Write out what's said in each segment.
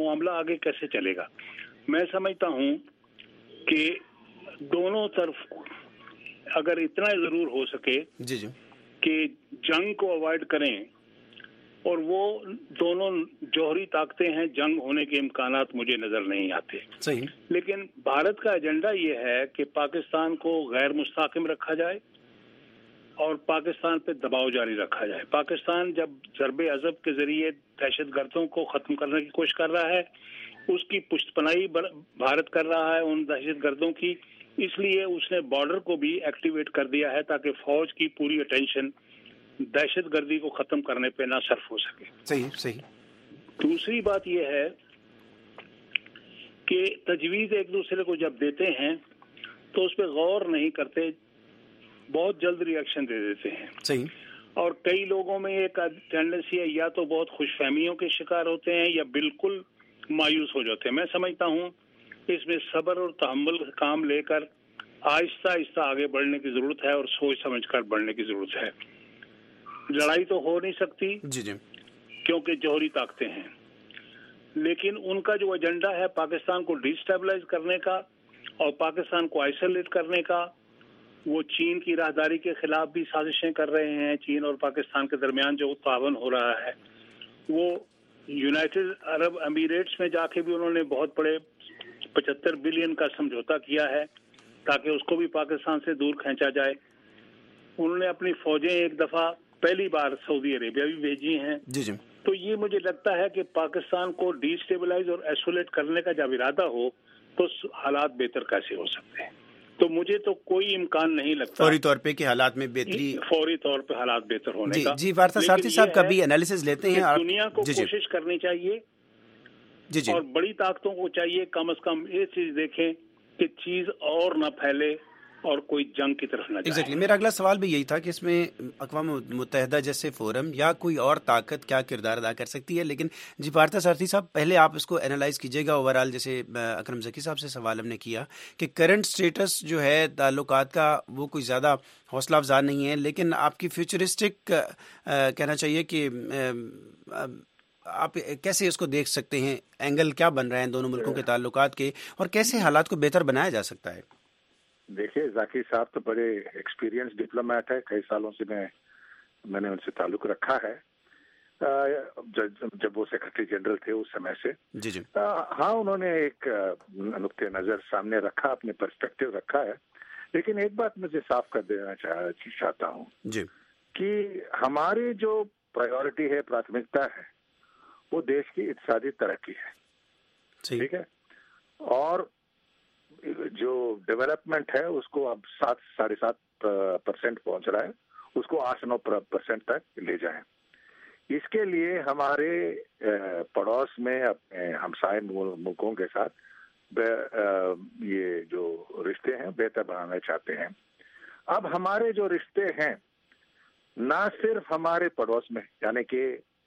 मामला आगे कैसे चलेगा। मैं समझता हूँ कि दोनों तरफ अगर इतना जरूर हो सके कि जंग को अवॉइड करें, और वो दोनों जौहरी ताकतें हैं, जंग होने के इम्कानात मुझे नजर नहीं आते। सही। लेकिन भारत का एजेंडा ये है कि पाकिस्तान को गैर मुस्तहकम रखा जाए और पाकिस्तान पे दबाव जारी रखा जाए। पाकिस्तान जब ज़रबे अज़ब के जरिए दहशतगर्दों को खत्म करने की कोशिश कर रहा है, उसकी पुष्टपनाही भारत कर रहा है उन दहशतगर्दों की, इसलिए उसने बॉर्डर को भी एक्टिवेट कर दिया है ताकि फौज की पूरी अटेंशन दहशतगर्दी को खत्म करने पे ना सर्फ हो सके। सही सही। दूसरी बात यह है कि तजवीज एक दूसरे को जब देते हैं तो उस पर गौर नहीं करते, बहुत जल्द रिएक्शन दे देते हैं। सही। और कई लोगों में एक टेंडेंसी है, या तो बहुत खुशफहमियों के शिकार होते हैं या बिल्कुल मायूस हो जाते हैं। मैं समझता हूँ इसमें सब्र और तहम्मुल का काम लेकर आहिस्ता आहिस्ता आगे बढ़ने की जरूरत है और सोच समझकर बढ़ने की जरूरत है। लड़ाई तो हो नहीं सकती जी क्योंकि जौहरी ताकतें हैं, लेकिन उनका जो एजेंडा है पाकिस्तान को डिस्टेबलाइज करने का और पाकिस्तान को आइसोलेट करने का, वो चीन की राहदारी के खिलाफ भी साजिशें कर रहे हैं। चीन और पाकिस्तान के दरमियान जो तावन हो रहा है, वो यूनाइटेड अरब अमीरेट्स में जाके भी उन्होंने बहुत बड़े 75 बिलियन का समझौता किया है ताकि उसको भी पाकिस्तान से दूर खींचा जाए। उन्होंने अपनी फौजें एक दफा पहली बार सऊदी अरेबिया भी भेजी हैं। जी। तो ये मुझे लगता है कि पाकिस्तान को डिस्टेबलाइज और आइसोलेट करने का जब इरादा हो तो हालात बेहतर कैसे हो सकते हैं। तो मुझे तो कोई इम्कान नहीं लगता फौरी तौर पे कि हालात में बेहतरी, फौरी तौर पे हालात बेहतर होने का। जी वार्ता सारथी साहब कभी एनालिसिस लेते हैं? दुनिया को कोशिश करनी चाहिए जी और बड़ी ताकतों को चाहिए कम से कम ये चीज देखें कि चीज और न फैले और कोई जंग की तरफ न जाए। एग्जैक्टली। मेरा अगला सवाल भी यही था कि इसमें अक़वाम मुत्तहिदा जैसे फोरम या कोई और ताकत क्या किरदार अदा कर सकती है। लेकिन जी वार्ता सारथी साहब, पहले आप इसको एनालाइज कीजिएगा ओवरऑल। जैसे अकरम ज़की साहब से सवाल हमने किया कि करंट स्टेटस जो है ताल्लुकात का वो कोई ज़्यादा हौसला अफजा नहीं है, लेकिन आपकी फ्यूचरिस्टिक कहना चाहिए कि आप कैसे इसको देख सकते हैं, एंगल क्या बन रहे हैं दोनों मुल्कों के ताल्लुकात के, और कैसे हालात को बेहतर बनाया जा सकता है? देखिए, जाकिर साहब तो बड़े एक्सपीरियंस डिप्लोमेट है, कई सालों से मैंने उनसे ताल्लुक रखा है, जब वो सेक्रेटरी जनरल थे उस समय से। जी। हाँ, उन्होंने एक नुक्ते नजर सामने रखा, अपने पर्सपेक्टिव रखा है। लेकिन एक बात मुझे साफ कर देना चाहता हूँ जी कि हमारी जो प्रायोरिटी है, प्राथमिकता है, वो देश की इक़्तिसादी तरक्की है। ठीक है। और जो डेवलपमेंट है उसको अब 7-7.5% पहुंच रहा है, उसको 8-9% तक ले जाएं। इसके लिए हमारे पड़ोस में अपने हमसाए मुल्कों के साथ ये जो रिश्ते हैं बेहतर बनाना चाहते हैं। अब हमारे जो रिश्ते हैं ना सिर्फ हमारे पड़ोस में यानी कि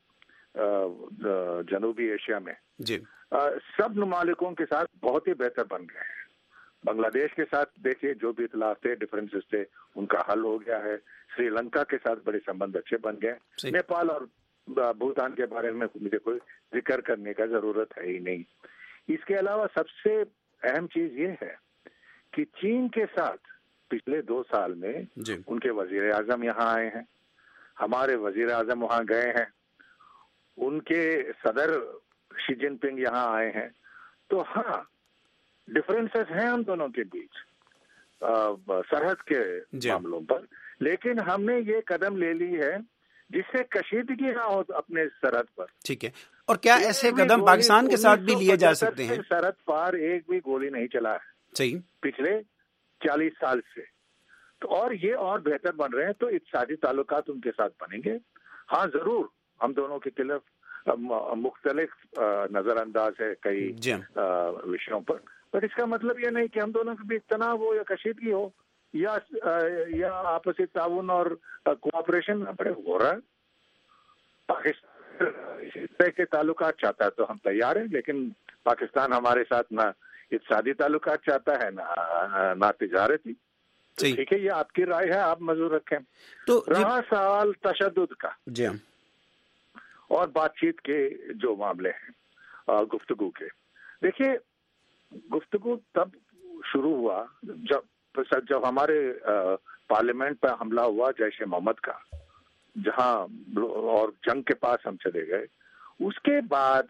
जनूबी एशिया में जी सब ममालिकों के साथ बहुत ही बेहतर बन गए हैं। बांग्लादेश के साथ देखिए जो भी इख्तिलाफ थे, डिफरेंसेस थे, उनका हल हो गया है। श्रीलंका के साथ बड़े संबंध अच्छे बन गए। नेपाल और भूटान के बारे में मुझे कोई जिक्र करने का जरूरत है ही नहीं। इसके अलावा सबसे अहम चीज ये है कि चीन के साथ पिछले 2 साल में उनके वजीर आजम यहाँ आए हैं, हमारे वजीर आजम वहाँ गए हैं, उनके सदर शी जिनपिंग यहाँ आए हैं। तो हाँ, डिफरेंसेस हैं हम दोनों के बीच सरहद के मामलों पर, लेकिन हमने ये कदम ले ली है जिससे कशीदगी ना हो अपने सरहद पर। ठीक है। और क्या ऐसे कदम पाकिस्तान के साथ भी लिए जा सकते हैं? सरहद पार एक भी गोली नहीं चला है सही पिछले 40 साल से। तो और ये और बेहतर बन रहे हैं, तो इक़्तिसादी ताल्लुकात उनके साथ बनेंगे। हाँ जरूर, हम दोनों के खिलाफ मुख्तलिफ नजरअंदाज है कई विषयों पर इसका मतलब ये नहीं कि हम दोनों के बीच तनाव हो या कशीदगी हो या आपसी ताउन और कोऑपरेशन बड़े हो रहा है। पाकिस्तान इस तरह के ताल्लुकात चाहता है तो हम तैयार हैं, लेकिन पाकिस्तान हमारे साथ ना इक़्तिसादी ताल्लुकात चाहता है ना तिजारती। ठीक है, ये आपकी राय है, आप मजूर रखें। तो रहा सवाल तशद्दुद का जी और बातचीत के जो मामले हैं, गुफ्तगू के। देखिए, गुफ्तगू तब शुरू हुआ जब हमारे पार्लियामेंट पर हमला हुआ जैश ए मोहम्मद का, जहां और जंग के पास हम चले गए। उसके बाद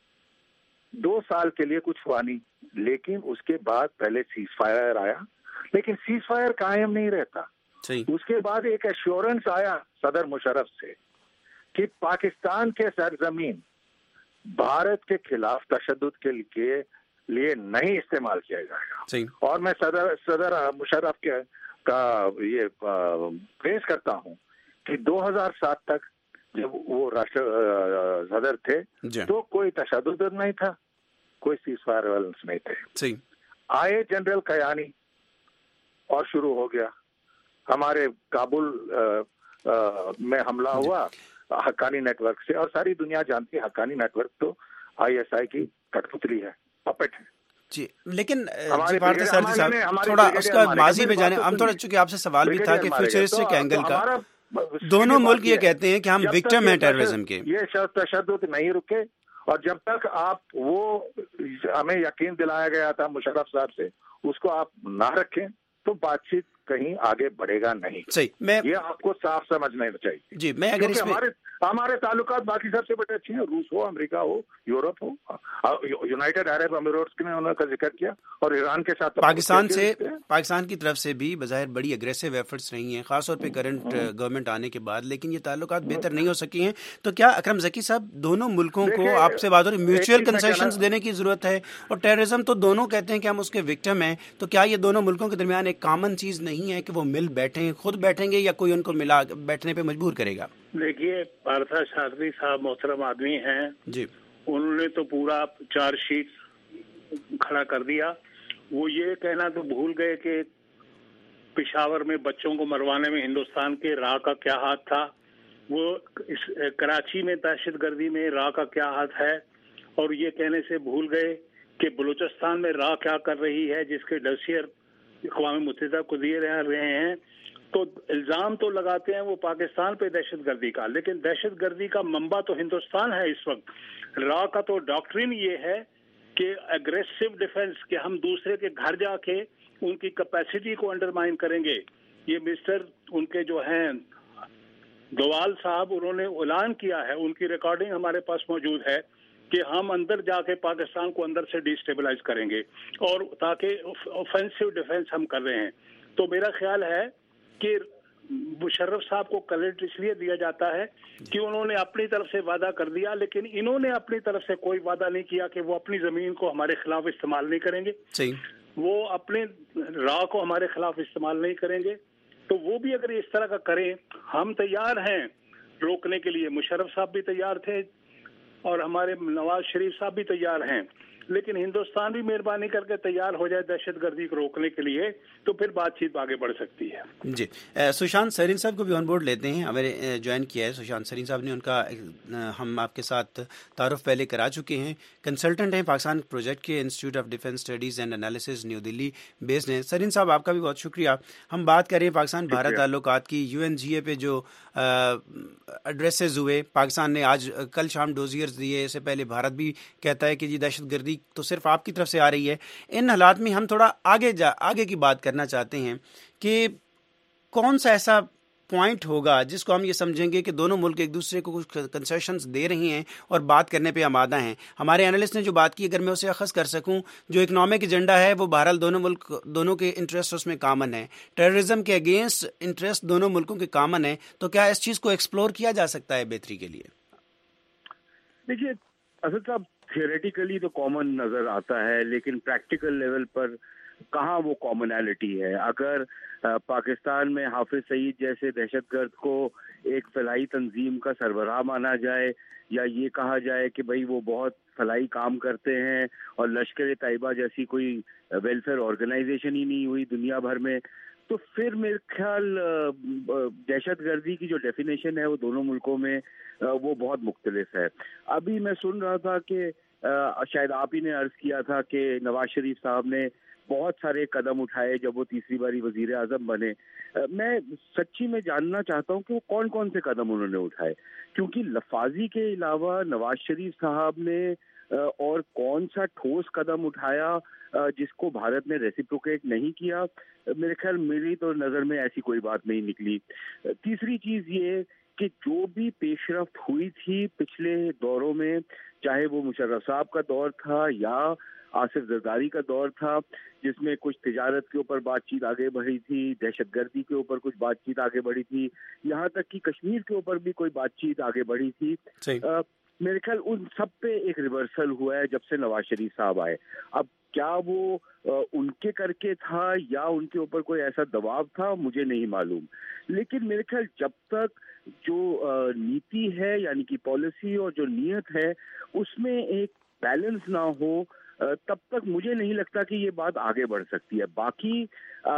2 साल के लिए कुछ हुआ नहीं, लेकिन उसके बाद पहले सीज फायर आया, लेकिन सीज फायर कायम नहीं रहता। उसके बाद एक एश्योरेंस आया सदर मुशर्रफ से कि पाकिस्तान के सरजमीन भारत के खिलाफ तशद्दुद के लिए नहीं इस्तेमाल किया जाएगा। और मैं सदर मुशर्रफ का ये प्रेस करता हूँ कि 2007 तक जब वो राष्ट्र सदर थे तो कोई तशद्दुद नहीं था, कोई सीज फायर वायलेंस नहीं थे। आए जनरल कयानी और शुरू हो गया। हमारे काबुल में हमला हुआ हक्कानी नेटवर्क से, और सारी दुनिया जानती है हक्कानी नेटवर्क तो ISI की कठपुतली है, पपेट है जी। लेकिन थोड़ा उसका माजी में जाने, हम थोड़ा चूंकि आपसे सवाल भी था कि फ्यूचरिस्टिक एंगल का, दोनों मुल्क ये कहते हैं कि हम विक्टिम हैं टेररिज्म के। ये तशद्दुद नहीं रुके, और जब तक आप वो हमें यकीन दिलाया गया था मुशर्रफ साहब से, उसको आप ना रखें तो बातचीत कहीं आगे बढ़ेगा नहीं। सही, ये आपको साफ समझना चाहिए जी। मैं अगर इसमें हमारे ताल्लुकात बाकी सबसे बड़े अच्छे हैं, रूस हो, अमेरिका हो, यूरोप हो, यूनाइटेड अरब अमीरात ने उनका जिक्र किया, और ईरान के साथ पाकिस्तान की तरफ से भी बज़ाहिर बड़ी अग्रेसिव एफर्ट्स रही हैं, खासतौर पे करंट गवर्नमेंट आने के बाद, लेकिन ये ताल्लुकात बेहतर नहीं हो सकी हैं। तो क्या अकरम ज़की साहब, दोनों मुल्कों को आपसे बात हो रही, म्यूचुअल कंसेशंस देने की जरूरत है, और टेररिज्म तो दोनों कहते हैं कि हम उसके विक्टिम हैं, तो क्या ये दोनों मुल्कों के दरमियान एक कॉमन चीज नहीं है कि वो मिल बैठे, खुद बैठेंगे या कोई उनको मिला बैठने पे मजबूर करेगा? देखिए, पारसा शास्त्री साहब मोहतरम आदमी हैं जी, उन्होंने तो पूरा चार्जशीट खड़ा कर दिया। वो ये कहना तो भूल गए कि पेशावर में बच्चों को मरवाने में हिंदुस्तान के राह का क्या हाथ था, वो कराची में दहशतगर्दी में राह का क्या हाथ है, और ये कहने से भूल गए कि बलूचिस्तान में राह क्या कर रही है, जिसके डसियर अक़वाम मुत्तहिदा को दिए रहे हैं। तो इल्जाम तो लगाते हैं वो पाकिस्तान पे दहशतगर्दी का, लेकिन दहशतगर्दी का मंबा तो हिंदुस्तान है इस वक्त। रॉ का तो डॉक्ट्रिन ये है कि एग्रेसिव डिफेंस, कि हम दूसरे के घर जाके उनकी कैपेसिटी को अंडरमाइन करेंगे। ये मिस्टर उनके जो हैं दोवाल साहब, उन्होंने ऐलान किया है, उनकी रिकॉर्डिंग हमारे पास मौजूद है, कि हम अंदर जाके पाकिस्तान को अंदर से डिस्टेबलाइज करेंगे, और ताकि ऑफेंसिव डिफेंस हम कर रहे हैं। तो मेरा ख्याल है कि मुशर्रफ साहब को क्रेडिट इसलिए दिया जाता है कि उन्होंने अपनी तरफ से वादा कर दिया, लेकिन इन्होंने अपनी तरफ से कोई वादा नहीं किया कि वो अपनी जमीन को हमारे खिलाफ इस्तेमाल नहीं करेंगे। वो अपने राह को हमारे खिलाफ इस्तेमाल नहीं करेंगे। तो वो भी अगर इस तरह का करें, हम तैयार हैं रोकने के लिए। मुशर्रफ साहब भी तैयार थे और हमारे नवाज शरीफ साहब भी तैयार हैं, लेकिन हिंदुस्तान भी मेहरबानी करके तैयार हो जाए दहशतगर्दी को रोकने के लिए, तो फिर बातचीत आगे बढ़ सकती है। जी, सुशांत सरीन साहब को भी ऑन बोर्ड लेते हैं, हमें ज्वाइन किया है सुशांत सरीन साहब ने। उनका हम आपके साथ तारुफ पहले करा चुके हैं। कंसल्टेंट हैं पाकिस्तान प्रोजेक्ट के, institute of defence studies and analysis new Delhi based हैं। सरीन साहब, आपका भी बहुत शुक्रिया। हम बात कर रहे हैं पाकिस्तान भारत ताल्लुकात की। UNGA पे जो एड्रेसेस हुए, पाकिस्तान ने आज कल शाम डोजियर्स दिए, इससे पहले भारत भी कहता है कि ये दहशतगर्दी तो सिर्फ आपकी तरफ से आ रही है। इन हालात में हम थोड़ा आगे की बात करना चाहते हैं कि कौन सा ऐसा पॉइंट होगा जिसको हम ये समझेंगे कि दोनों मुल्क एक दूसरे को कुछ कंसेशंस दे रही हैं और बात करने पे आमादा हैं। हमारे एनालिस्ट ने जो बात की, अगर मैं उसे अखज़ कर सकूं, जो इकनॉमिक एजेंडा है वो बहरहाल दोनों के इंटरेस्ट उसमें कामन है। टेररिज्म के अगेंस्ट इंटरेस्ट दोनों मुल्कों के कामन है। तो क्या इस चीज़ को एक्सप्लोर किया जा सकता है बेहतरी के लिए? देखिए असद साहब, थियोरेटिकली तो कॉमन नजर आता है, लेकिन प्रैक्टिकल लेवल पर कहाँ वो कॉमनैलिटी है। अगर पाकिस्तान में हाफिज सईद जैसे दहशतगर्द को एक फलाई तंजीम का सरबराह माना जाए, या ये कहा जाए कि भाई वो बहुत फलाई काम करते हैं, और लश्कर तैयबा जैसी कोई वेलफेयर ऑर्गेनाइजेशन ही नहीं हुई दुनिया भर में, तो फिर मेरे ख्याल दहशतगर्दी की जो डेफिनेशन है वो दोनों मुल्कों में वो बहुत मुख्तलिफ है। अभी मैं सुन रहा था कि शायद आप ही ने अर्ज किया था कि नवाज शरीफ साहब ने बहुत सारे कदम उठाए जब वो तीसरी बारी वजीर आजम बने। मैं सच्ची में जानना चाहता हूँ कि वो कौन कौन से कदम उन्होंने उठाए, क्योंकि लफाजी के अलावा नवाज शरीफ साहब ने اور کون سا ٹھوس قدم اٹھایا جس کو بھارت نے ریسیپروکیٹ نہیں کیا؟ میرے خیال میری تو نظر میں ایسی کوئی بات نہیں نکلی. تیسری چیز یہ کہ جو بھی پیش رفت ہوئی تھی پچھلے دوروں میں، چاہے وہ مشرف صاحب کا دور تھا یا آصف زرداری کا دور تھا، جس میں کچھ تجارت کے اوپر بات چیت آگے بڑھی تھی، دہشت گردی کے اوپر کچھ بات چیت آگے بڑھی تھی، یہاں تک کہ کشمیر کے اوپر بھی کوئی بات چیت آگے بڑھی تھی. میرے خیال ان سب پہ ایک ریورسل ہوا ہے جب سے نواز شریف صاحب آئے. اب کیا وہ ان کے کر کے تھا یا ان کے اوپر کوئی ایسا دباؤ تھا، مجھے نہیں معلوم. لیکن میرے خیال جب تک جو نیتی ہے یعنی کہ پالیسی اور جو نیت ہے اس میں ایک بیلنس نہ ہو، تب تک مجھے نہیں لگتا کہ یہ بات آگے بڑھ سکتی ہے. باقی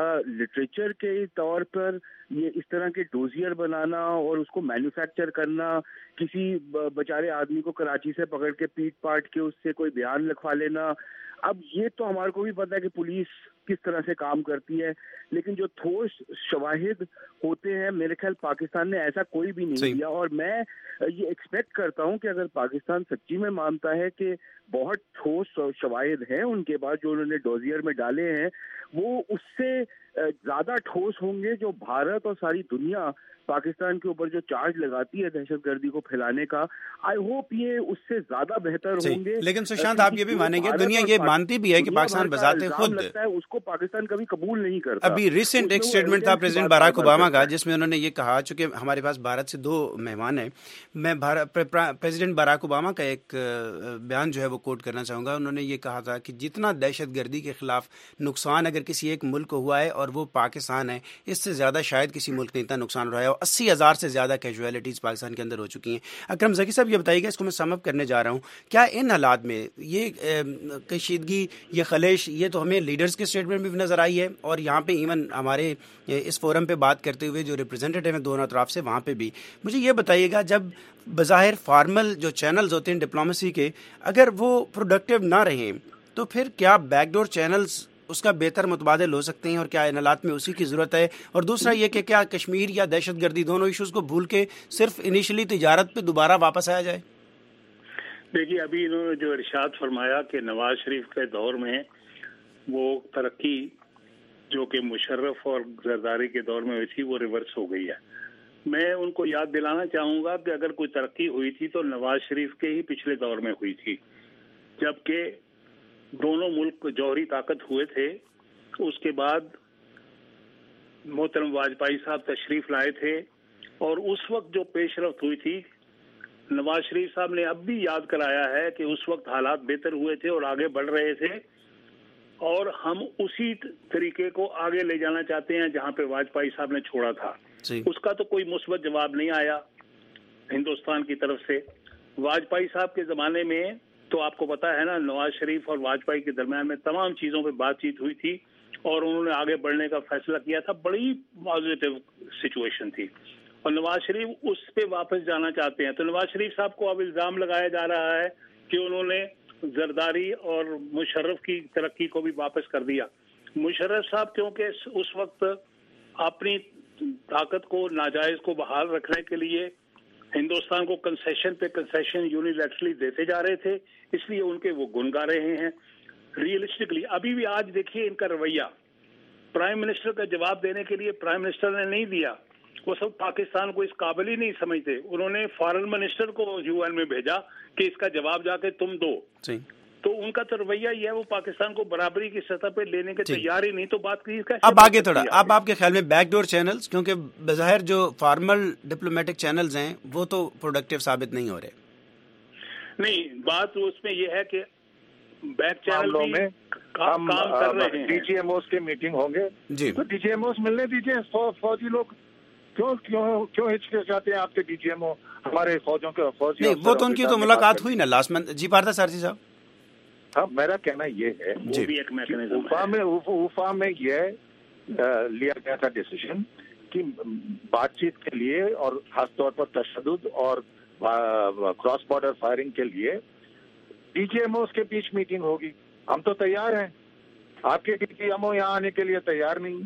لٹریچر کے طور پر یہ اس طرح کے ڈوزیئر بنانا اور اس کو مینوفیکچر کرنا، کسی بیچارے آدمی کو کراچی سے پکڑ کے پیٹ پاٹ کے اس سے کوئی بیان لکھوا لینا، اب یہ تو ہمارے کو بھی پتا ہے کہ پولیس کس طرح سے کام کرتی ہے. لیکن جو ٹھوس شواہد ہوتے ہیں میرے خیال پاکستان نے ایسا کوئی بھی نہیں دیا. اور میں یہ ایکسپیکٹ کرتا ہوں کہ اگر پاکستان سچی میں مانتا ہے کہ بہت ٹھوس شواہد ہیں ان کے بعد جو انہوں نے ڈوزیئر میں ڈالے ہیں، وہ اس سے زیادہ ٹھوس ہوں گے جو بھارت اور ساری دنیا پاکستان کے اوپر جو چارج لگاتی ہے دہشت گردی کو پھیلانے کا. آئی ہوپ یہ اس سے زیادہ بہتر ہوں گے. لیکن سشانت آپ یہ بھی مانیں گے، دنیا یہ مانتی بھی ہے کہ پاکستان بذات خود لگتا ہے اس کو پاکستان کبھی قبول نہیں کرتا. ابھی ریسنٹ ایک اسٹیٹمنٹ تھا پریزیڈنٹ باراک اوباما کا جس میں انہوں نے یہ کہا، چونکہ ہمارے پاس بھارت سے 2 مہمان ہیں، میں پریزیڈنٹ باراک اوباما کا ایک بیان جو ہے وہ کوٹ کرنا چاہوں گا. انہوں نے یہ کہا تھا کہ جتنا دہشت گردی کے خلاف نقصان اگر کسی ایک ملک کو ہوا ہے اور وہ پاکستان ہے، اس سے زیادہ شاید کسی ملک نے اتنا نقصان اٹھایا. 80,000 سے زیادہ کیجویلٹیز پاکستان کے اندر ہو چکی ہیں. اکرم ذکی صاحب یہ بتائیے گا، اس کو میں سم اپ کرنے جا رہا ہوں، کیا ان حالات میں یہ کشیدگی، یہ خلیش، یہ تو ہمیں لیڈرز کے اسٹیٹمنٹ میں بھی نظر آئی ہے اور یہاں پہ ایون ہمارے اس فورم پہ بات کرتے ہوئے جو ریپرزینٹیٹیو ہیں دونوں اطراف سے وہاں پہ بھی. مجھے یہ بتائیے گا، جب بظاہر فارمل جو چینلز ہوتے ہیں ڈپلومیسی کے، اگر وہ پروڈکٹیو نہ رہیں تو پھر کیا بیک ڈور چینلز اس کا بہتر متبادل ہو سکتے ہیں اور کیا ان حالات میں اسی کی ضرورت ہے؟ اور دوسرا یہ کہ کیا کشمیر یا دہشت گردی دونوں ایشوز کو بھول کے صرف انیشلی تجارت پہ دوبارہ واپس آیا جائے؟ دیکھیے، ابھی انہوں نے جو ارشاد فرمایا کہ نواز شریف کے دور میں وہ ترقی جو کہ مشرف اور زرداری کے دور میں ہوئی تھی وہ ریورس ہو گئی ہے. میں ان کو یاد دلانا چاہوں گا کہ اگر کوئی ترقی ہوئی تھی تو نواز شریف کے ہی پچھلے دور میں ہوئی تھی، جبکہ دونوں ملک جوہری طاقت ہوئے تھے. اس کے بعد محترم واجپئی صاحب تشریف لائے تھے اور اس وقت جو پیش رفت ہوئی تھی، نواز شریف صاحب نے اب بھی یاد کرایا ہے کہ اس وقت حالات بہتر ہوئے تھے اور آگے بڑھ رہے تھے، اور ہم اسی طریقے کو آگے لے جانا چاہتے ہیں جہاں پہ واجپئی صاحب نے چھوڑا تھا. اس کا تو کوئی مثبت جواب نہیں آیا ہندوستان کی طرف سے. واجپئی صاحب کے زمانے میں تو آپ کو پتا ہے نا، نواز شریف اور واجپئی کے درمیان میں تمام چیزوں پہ بات چیت ہوئی تھی اور انہوں نے آگے بڑھنے کا فیصلہ کیا تھا. بڑی پازیٹیو سچویشن تھی اور نواز شریف اس پہ واپس جانا چاہتے ہیں. تو نواز شریف صاحب کو اب الزام لگایا جا رہا ہے کہ انہوں نے زرداری اور مشرف کی ترقی کو بھی واپس کر دیا. مشرف صاحب کیونکہ اس وقت اپنی طاقت کو ناجائز کو بحال رکھنے کے لیے ہندوستان کو کنسیشن پہ کنسیشن یونیلیٹرلی دیتے جا رہے تھے، اس لیے ان کے وہ گن گا رہے ہیں. ریئلسٹکلی ابھی بھی آج دیکھیے ان کا رویہ، پرائم منسٹر کا جواب دینے کے لیے پرائم منسٹر نے نہیں دیا. وہ سب پاکستان کو اس قابل ہی نہیں سمجھتے. انہوں نے فارن منسٹر کو یو این میں بھیجا کہ اس کا جواب جا کے تم دو. تو ان کا تو رویہ یہ ہے، وہ پاکستان کو برابری کی سطح پہ لینے کے تیار ہی نہیں. تو بات کی اب آگے تھوڑا، اب آپ کے خیال میں بیک ڈور چینلز، کیونکہ بظاہر جو فارمل ڈپلومیٹک چینلز ہیں وہ تو پروڈکٹیو ثابت نہیں ہو رہے. نہیں، بات اس میں یہ ہے کہ بیک چینل میں کام کر رہے ہیں. ڈی جی ایم اوز کے میٹنگ ہوں گے جی، تو ڈی جی ایم اوز ملنے دیجیے. فوجی لوگ کیوں ہچکچاتے ہیں آپ کے ڈی جی ایم او ہمارے فوجوں کے فوجی؟ نہیں، وہ تو ان کی تو ملاقات ہوئی نا لاسٹ منتھ. جی پارتھا سارتھی صاحب، ہاں میرا کہنا یہ ہے وفا میں یہ لیا گیا تھا ڈیسیژن کہ بات چیت کے لیے اور خاص طور پر تشدد اور کراس بارڈر فائرنگ کے لیے ڈی جی ایم اوز کے بیچ میٹنگ ہوگی. ہم تو تیار ہیں، آپ کے ڈی جی ایم او یہاں آنے کے لیے تیار نہیں.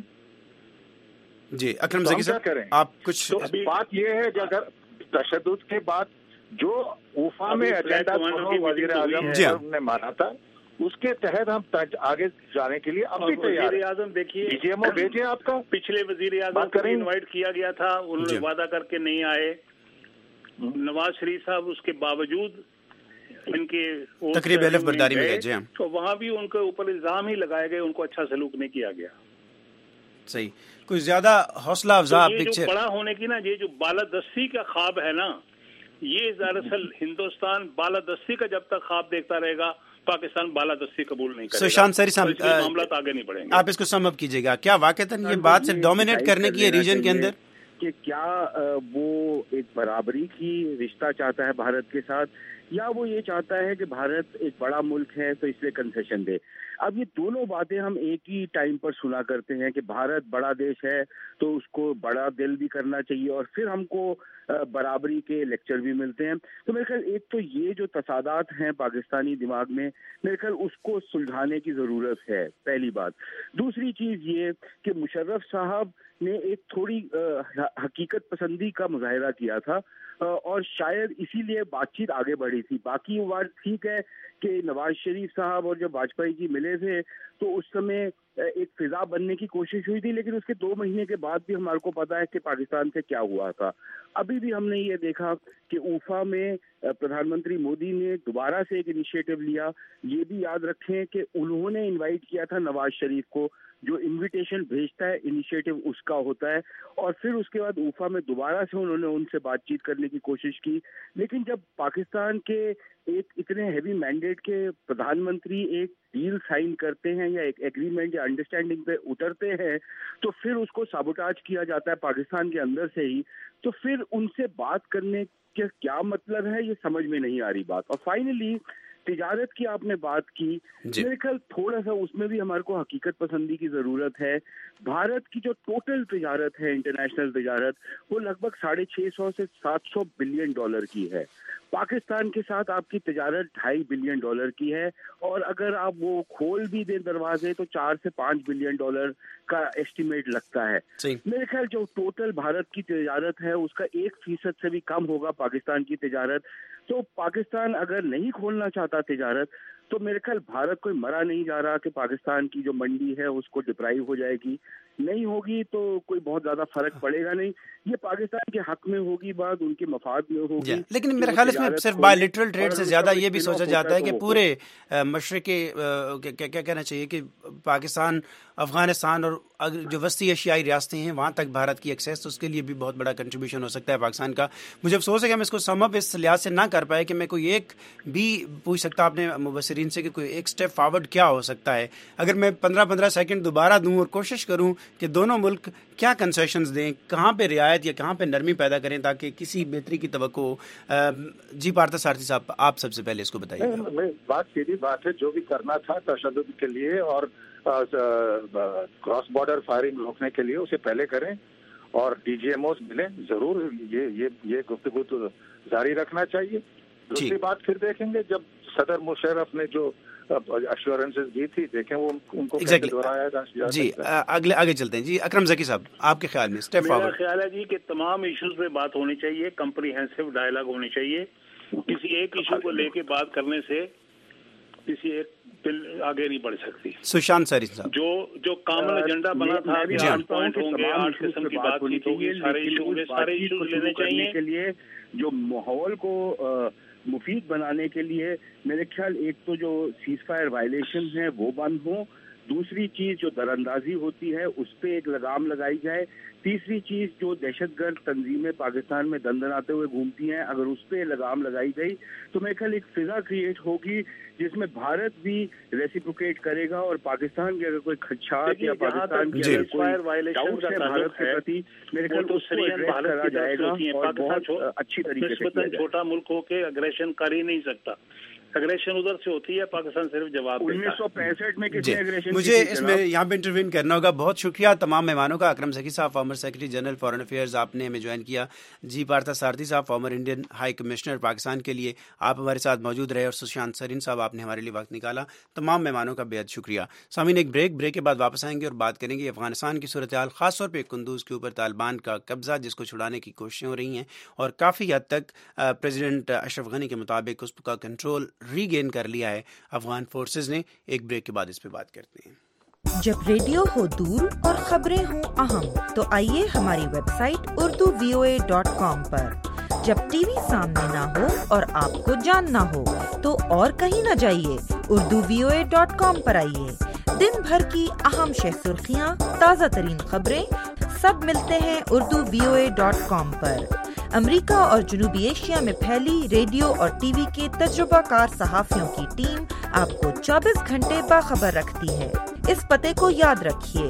جی اکرم ذکی صاحب، آپ کچھ بات یہ ہے کہ اگر تشدد کے بعد جو اوفا میں ایجنڈا وزیر اعظم نے مانا تھا اس کے تحت ہم آگے جانے کے لیے اب بھی تیار وزیر اعظم دیکھیے ڈی جی ایم او بھیجے آپ کا پچھلے وزیر اعظم کو انوائٹ کیا گیا تھا, انہوں نے وعدہ کر کے نہیں آئے. نواز شریف صاحب اس کے باوجود ان کے تقریب علف برداری میں گئے تو وہاں بھی ان کے اوپر الزام ہی لگائے گئے, ان کو اچھا سلوک نہیں کیا گیا. صحیح, کوئی زیادہ حوصلہ افزا پکچر بڑا ہونے کی نا, یہ جو بالادستی کا خواب ہے نا, یہ دراصل ہندوستان بالادستی کا جب تک خواب دیکھتا رہے گا پاکستان بالادستی قبول نہیں کرے گا. سشانت سری صاحب معاملات آگے نہیں بڑھیں گے. آپ اس کو سم اپ کیجیے گا, کیا واقعتاً یہ بات صرف ڈومینیٹ کرنے کی ہے ریجن کے اندر کہ کیا وہ ایک برابری کی رشتہ چاہتا ہے بھارت کے ساتھ, یا وہ یہ چاہتا ہے کہ بھارت ایک بڑا ملک ہے تو اس لیے کنسیشن دے. اب یہ دونوں باتیں ہم ایک ہی ٹائم پر سنا کرتے ہیں کہ بھارت بڑا دیش ہے تو اس کو بڑا دل بھی کرنا چاہیے, اور پھر ہم کو برابری کے لیکچر بھی ملتے ہیں. تو میرے خیال ایک تو یہ جو تصادات ہیں پاکستانی دماغ میں, میرے خیال اس کو سلجھانے کی ضرورت ہے, پہلی بات. دوسری چیز یہ کہ مشرف صاحب نے ایک تھوڑی حقیقت پسندی کا مظاہرہ کیا تھا, اور شاید اسی لیے بات چیت آگے بڑھی تھی. باقی وہ بات ٹھیک ہے کہ نواز شریف صاحب اور جب واجپئی جی ملے تھے تو اس سمے ایک فضا بننے کی کوشش ہوئی تھی, لیکن اس کے 2 مہینے کے بعد بھی ہمارے کو پتا ہے کہ پاکستان سے کیا ہوا تھا. ابھی بھی ہم نے یہ دیکھا کہ اوفا میں پردھان منتری مودی نے دوبارہ سے ایک انیشیٹو لیا. یہ بھی یاد رکھیں کہ انہوں نے انوائٹ کیا تھا نواز شریف کو, جو انویٹیشن بھیجتا ہے انیشیٹو اس کا ہوتا ہے, اور پھر اس کے بعد اوفا میں دوبارہ سے انہوں نے ان سے بات چیت کرنے کی کوشش کی. لیکن جب پاکستان کے ایک اتنے ہیوی مینڈیٹ کے پردھان منتری ایک ڈیل سائن کرتے ہیں یا ایک ایگریمنٹ یا انڈرسٹینڈنگ پہ اترتے ہیں تو پھر اس کو سابوٹاج کیا جاتا ہے پاکستان کے اندر سے ہی, تو پھر ان سے بات کرنے کے کیا مطلب ہے یہ سمجھ میں نہیں آ رہی بات. اور فائنلی تجارت کی آپ نے بات کی, میرے خیال تھوڑا سا اس میں بھی ہمارے کو حقیقت پسندی کی ضرورت ہے. بھارت کی جو ٹوٹل تجارت ہے انٹرنیشنل تجارت وہ لگ بھگ 650 سے 700 بلین ڈالر کی ہے. پاکستان کے ساتھ آپ کی تجارت 2.5 بلین ڈالر کی ہے, اور اگر آپ وہ کھول بھی دیں دروازے تو 4 سے 5 بلین ڈالر کا ایسٹیمیٹ لگتا ہے. میرے خیال جو ٹوٹل بھارت کی تجارت ہے اس کا 1% سے بھی کم ہوگا پاکستان کی تجارت. تو پاکستان اگر نہیں کھولنا چاہتا تجارت تو میرے خیال بھارت کوئی مرا نہیں جا رہا کہ پاکستان کی جو منڈی ہے اس کو ڈپرائیو ہو جائے گی, نہیں ہوگی تو کوئی بہت زیادہ فرق پڑے گا نہیں. یہ پاکستان کے حق میں ہوگی بات, ان کے مفاد میں ہوگی. لیکن میرے خیال اس میں صرف بائی لیٹرل ٹریڈ سے زیادہ یہ بھی سوچا جاتا ہے کہ پورے مشرقی کیا کہنا چاہیے کہ پاکستان, افغانستان اور جو وسطی ایشیائی ریاستیں ہیں وہاں تک بھارت کی ایکسیس, تو اس کے لیے بھی بہت بڑا کنٹریبیوشن ہو سکتا ہے پاکستان کا. مجھے افسوس ہے کہ ہم اس کو سم اپ اس لحاظ سے نہ کر پائے کہ میں کوئی ایک بھی پوچھ سکتا آپ نے مبصرین سے کہ کوئی ایک سٹیپ فارورڈ کیا ہو سکتا ہے. اگر میں 15 سیکنڈ دوبارہ دوں اور کوشش کروں کہ دونوں ملک کیا کنسیشنز دیں, کہاں پہ رعایت یا کہاں پہ نرمی پیدا کریں تاکہ کسی بہتری کی توقع ہو. جی پارتھا سارتھی صاحب, آپ سب سے پہلے اس کو بتائیے. بات سیدھی بات ہے, جو بھی کرنا تھا تشدد کے لیے اور کراس بارڈر فائرنگ روکنے کے لیے اسے پہلے کریں, اور ڈی جی ایم اوز ملیں ضرور. یہ گفتگو تو جاری رکھنا چاہیے. دوسری بات پھر دیکھیں گے جب صدر مشرف نے جو ایشورنسز دی تھی, دیکھیں وہ ان کو کیسے دہرایا جا. جی آگے چلتے ہیں. جی اکرم ذکی صاحب, آپ کے خیال میں اسٹیپ فارورڈ؟ میرا خیال ہے جی کہ تمام ایشوز پہ بات ہونی چاہیے, کمپریہنسو ڈائلاگ ہونی چاہیے. کسی ایک ایشو کو لے کے بات کرنے سے کسی ایک بل آگے نہیں بڑھ سکتی. سشانت سری صاحب, جو کامن ایجنڈا بنا تھا, 8 پوائنٹ ہوں گے, 8 قسم کی بات چیت ہوگی, سارے ایشوز لینے چاہیے. کے لیے جو ماحول کو مفید بنانے کے لیے میرے خیال ایک تو جو سیز فائر وائلیشن ہیں وہ بند ہوں, دوسری چیز جو در اندازی ہوتی ہے اس پہ ایک لگام لگائی جائے, تیسری چیز جو دہشت گرد تنظیمیں پاکستان میں دندناتے ہوئے گھومتی ہیں اگر اس پہ لگام لگائی گئی تو میرے خیال ایک فضا کریٹ ہوگی جس میں بھارت بھی ریسیپروکیٹ کرے گا, اور پاکستان کے اگر کوئی خدشات یا پاکستان کی اگر کوئی ڈاؤٹ ہے بھارت کے پرتی میرے خیال تو ایڈریس کرا جائے گا, اور بہت اچھی طریقے سے. چھوٹا ملک ہو کے اگریشن کر ہی نہیں سکتا. एग्रेशन उधर से होती है, पाकिस्तान सिर्फ जवाब देता है। 1965 में कितने एग्रेशन? मुझे इसमें यहाँ पे इंटरवीन करना होगा। बहुत शुक्रिया तमाम मेहमानों का। अकरम ज़की साहब, former secretary general foreign affairs, आपने हमें ज्वाइन किया। जी पार्था सारथी साहब, former Indian high commissioner Pakistan के लिए, आप हमारे साथ मौजूद रहे। और सुशांत सरीन साहब, आपने हमारे लिए वक्त निकाला। तमाम मेहमानों का बेहद शुक्रिया। सामीन, एक ब्रेक के बाद वापस आएंगे और बात करेंगे अफगानिस्तान की सूरत हाल, खासतौर पर कुंदूज के ऊपर तालिबान का कब्जा, जिसको छुड़ाने की कोशिशें हो रही हैं और काफ़ी हद तक प्रेसिडेंट अशरफ गनी के मुताबिक उसका कंट्रोल रीगेन कर लिया है अफगान फोर्सेस ने। एक ब्रेक के बाद इस पे बात करते हैं। जब रेडियो हो दूर और खबरें हो अहम, तो आइए हमारी वेबसाइट urduvoa.com पर। जब टीवी सामने ना हो और आपको जानना हो, तो और कहीं न जाइए, urduvoa.com पर आइए। दिन भर की अहम सुर्खियाँ, ताज़ा तरीन खबरें, सब मिलते हैं urduvoa.com पर। अमेरिका और जनूबी एशिया में फैली रेडियो और टीवी के तजुर्बाकार सहाफ़ियों की टीम आपको 24 घंटे बाखबर रखती है। इस पते को याद रखिए,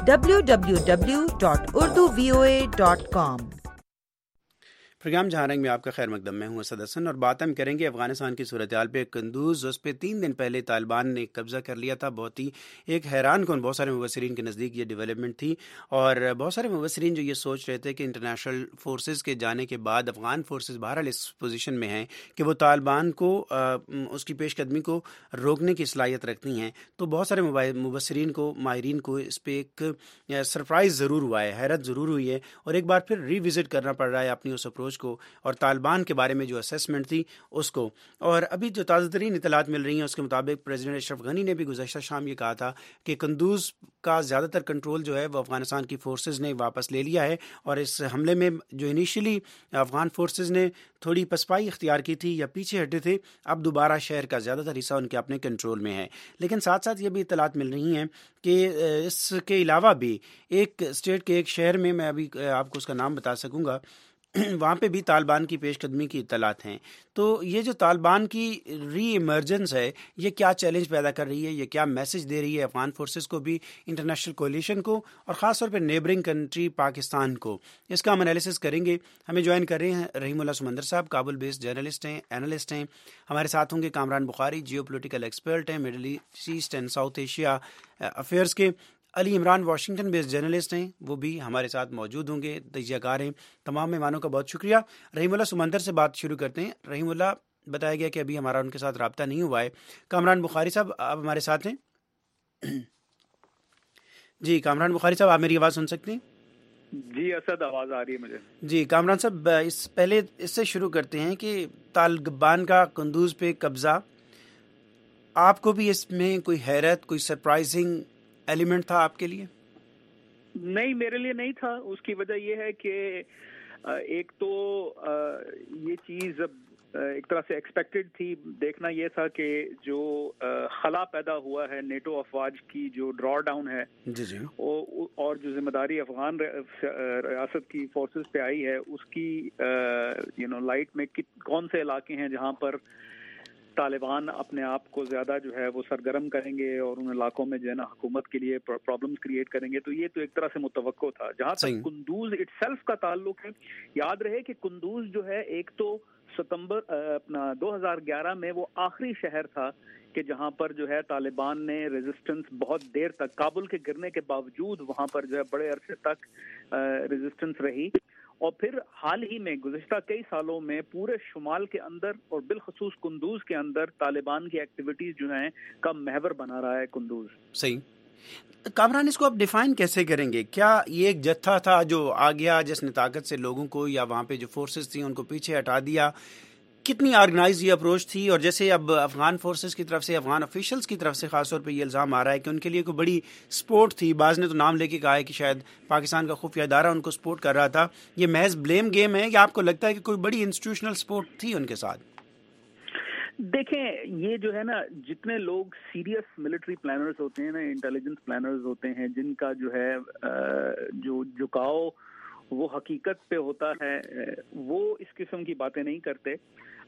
www.urduvoa.com। प्रोग्राम जहाँ रंग में आपका खैर मकदम। मैं हूँ असद हसन और बात हम करेंगे अफगानिस्तान की सूरत हाल पे। कंदूज, उस पर 3 दिन पहले तालिबान ने कब्जा कर लिया था। बहुत ही एक हैरान कौन, बहुत सारे मुबसरीन के नज़दीक ये डेवलपमेंट थी और बहुत सारे मुबसरीन जो ये सोच रहे थे कि इंटरनेशनल फोर्सेस के जाने के बाद अफगान फोर्सेस बहरहाल इस पोजीशन में हैं कि वो तालिबान को उसकी पेशकदमी को रोकने की सलाहियत रखती हैं। तो बहुत सारे मुबसरीन को, माहिरीन को इस पर एक सरप्राइज़ ज़रूर हुआ है, हैरत ज़रूर हुई है और एक बार फिर रिविज़िट करना पड़ रहा है अपनी उस अप्रोच को और तालिबान के बारे में जो असेसमेंट थी उसको। और अभी जो ताज़ा तरीन इतलात मिल रही हैं उसके मुताबिक प्रेसिडेंट अशरफ गनी ने भी गुज़श्ता शाम ये कहा था कि कंदूज का ज़्यादातर कंट्रोल जो है वो अफगानिस्तान की फोर्सेस ने वापस ले लिया है और इस हमले में जो इनिशियली अफगान फोर्सेस ने थोड़ी पसपाई इख्तियार की थी या पीछे हटे थे, अब दोबारा शहर का ज़्यादातर हिस्सा उनके अपने कंट्रोल में है। लेकिन साथ साथ ये भी इतलात मिल रही हैं कि इसके अलावा भी एक स्टेट के एक शहर में, मैं अभी आपको उसका नाम बता सकूँगा, वहाँ पे भी तालिबान की पेशकदमी की इत्तलात हैं। तो ये जो तालिबान की री इमर्जेंस है, ये क्या चैलेंज पैदा कर रही है, ये क्या मैसेज दे रही है अफगान फोर्सेस को भी, इंटरनेशनल कोलिशन को और ख़ासतौर पे नेबरिंग कंट्री पाकिस्तान को, इसका हम एनालिसिस करेंगे। हमें ज्वाइन कर रहे हैं रहीमुल्लाह समंदर साहब, काबुल बेस्ड जर्नलिस्ट हैं, एनालिस्ट हैं। हमारे साथ होंगे Kamran Bukhari, geo political expert हैं, middle east and south Asia affairs के। Ali Imran Washington based journalist हैं, वो भी हमारे साथ मौजूद होंगे, तजियाकार हैं। तमाम मेहमानों का बहुत शुक्रिया। रहीमुल्लाह समंदर से बात शुरू करते हैं। रहीमुल्लाह, बताया गया कि अभी हमारा उनके साथ रब्ता नहीं हुआ है। कामरान बुखारी साहब, आप हमारे साथ हैं? जी कामरान बुखारी साहब, आप मेरी आवाज़ सुन सकते हैं? जी असद, आवाज़ आ रही है मुझे। जी कामरान साहब, पहले इससे शुरू करते हैं कि तालिबान का कुंदूज पे कब्ज़ा, आपको भी इसमें कोई हैरत, कोई सरप्राइजिंग एलिमेंट था आपके लिए? नहीं, मेरे लिए नहीं था। उसकी वजह यह है कि एक तो ये चीज़ एक तरह से एक्सपेक्टेड थी। देखना यह था कि जो खला पैदा हुआ है नेटो अफवाज की, जो ड्रॉ डाउन है जी जी, और जो जिम्मेदारी अफगान रियासत की फोर्सेस पे आई है, उसकी लाइट में कौन से इलाके हैं जहां पर तालिबान अपने आप को ज्यादा जो है वो सरगर्म करेंगे और उन इलाकों में जो है ना हुकूमत के लिए प्रॉब्लम्स क्रिएट करेंगे। तो ये तो एक तरह से मुतवक्को था। जहां तक कुंदूज इटसेल्फ का ताल्लुक है, याद रहे कि कुंदूज जो है एक तो सितंबर 2011 में वो आखिरी शहर था कि जहां पर जो है तालिबान ने रेजिस्टेंस बहुत देर तक, काबुल के गिरने के बावजूद वहां पर जो है बड़े अरसे तक रेजिस्टेंस रही। और फिर हाल ही में गुज़िश्ता कई सालों में पूरे शुमाल के अंदर और बिलखसूस कुंदूज के अंदर तालिबान की एक्टिविटीज जो हैं का महवर बना रहा है कुंदूज। सही। कामरान, इसको आप डिफाइन कैसे करेंगे? क्या ये एक जत्था था जो आ गया जिसने ताकत से लोगों को या वहाँ पे जो फोर्सेस थी उनको पीछे हटा दिया? कितनी ऑर्गेनाइज ये अप्रोच थी? और जैसे अब अफगान फोर्सेस की तरफ से, अफगान ऑफिशियल्स की तरफ से खासतौर पे ये इल्ज़ाम आ रहा है कि उनके लिए कोई बड़ी सपोर्ट थी, बाज़ ने तो नाम लेके कहा है कि शायद पाकिस्तान का खुफिया इदारा उनको सपोर्ट कर रहा था। ये महज ब्लेम गेम है या आपको लगता है कि कोई बड़ी इंस्टीट्यूशनल सपोर्ट थी उनके साथ? देखें, ये जो है ना, जितने लोग सीरियस मिलिट्री प्लानर्स होते हैं ना, इंटेलिजेंस प्लानर्स होते हैं, जिनका जो है जो झुकाव वो हकीकत पे होता है, वो इस किस्म की बातें नहीं करते।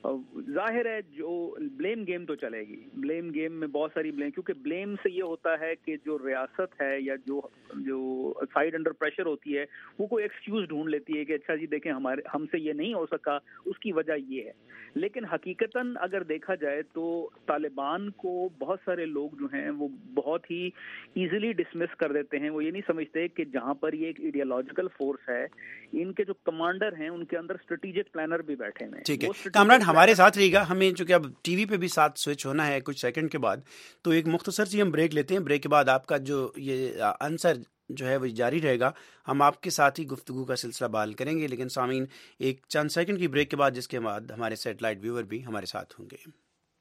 ظاہر ہے جو بلیم گیم تو چلے گی, بلیم گیم میں بہت ساری بلیم, کیونکہ بلیم سے یہ ہوتا ہے کہ جو ریاست ہے یا جو سائڈ انڈر پریشر ہوتی ہے وہ کوئی ایکسکیوز ڈھونڈ لیتی ہے کہ اچھا جی دیکھیں ہم سے یہ نہیں ہو سکا, اس کی وجہ یہ ہے. لیکن حقیقتاً اگر دیکھا جائے تو طالبان کو بہت سارے لوگ جو ہیں وہ بہت ہی ایزیلی ڈسمس کر دیتے ہیں. وہ یہ نہیں سمجھتے کہ جہاں پر یہ ایک ایڈیالوجیکل فورس ہے, ان کے جو کمانڈر ہیں ان کے اندر اسٹریٹجک پلانر بھی بیٹھے ہیں. ٹھیک ہے کامران, ہمارے ساتھ رہے گا, ہمیں چونکہ اب ٹی وی پہ بھی ساتھ سوئچ ہونا ہے کچھ سیکنڈ کے بعد, تو ایک مختصر سی ہم بریک لیتے ہیں. بریک کے بعد آپ کا جو یہ آنسر جو ہے وہ جاری رہے گا, ہم آپ کے ساتھ ہی گفتگو کا سلسلہ بحال کریں گے. لیکن سامعین ایک چند سیکنڈ کی بریک کے بعد, جس کے بعد ہمارے سیٹلائٹ ویور بھی ہمارے ساتھ ہوں گے.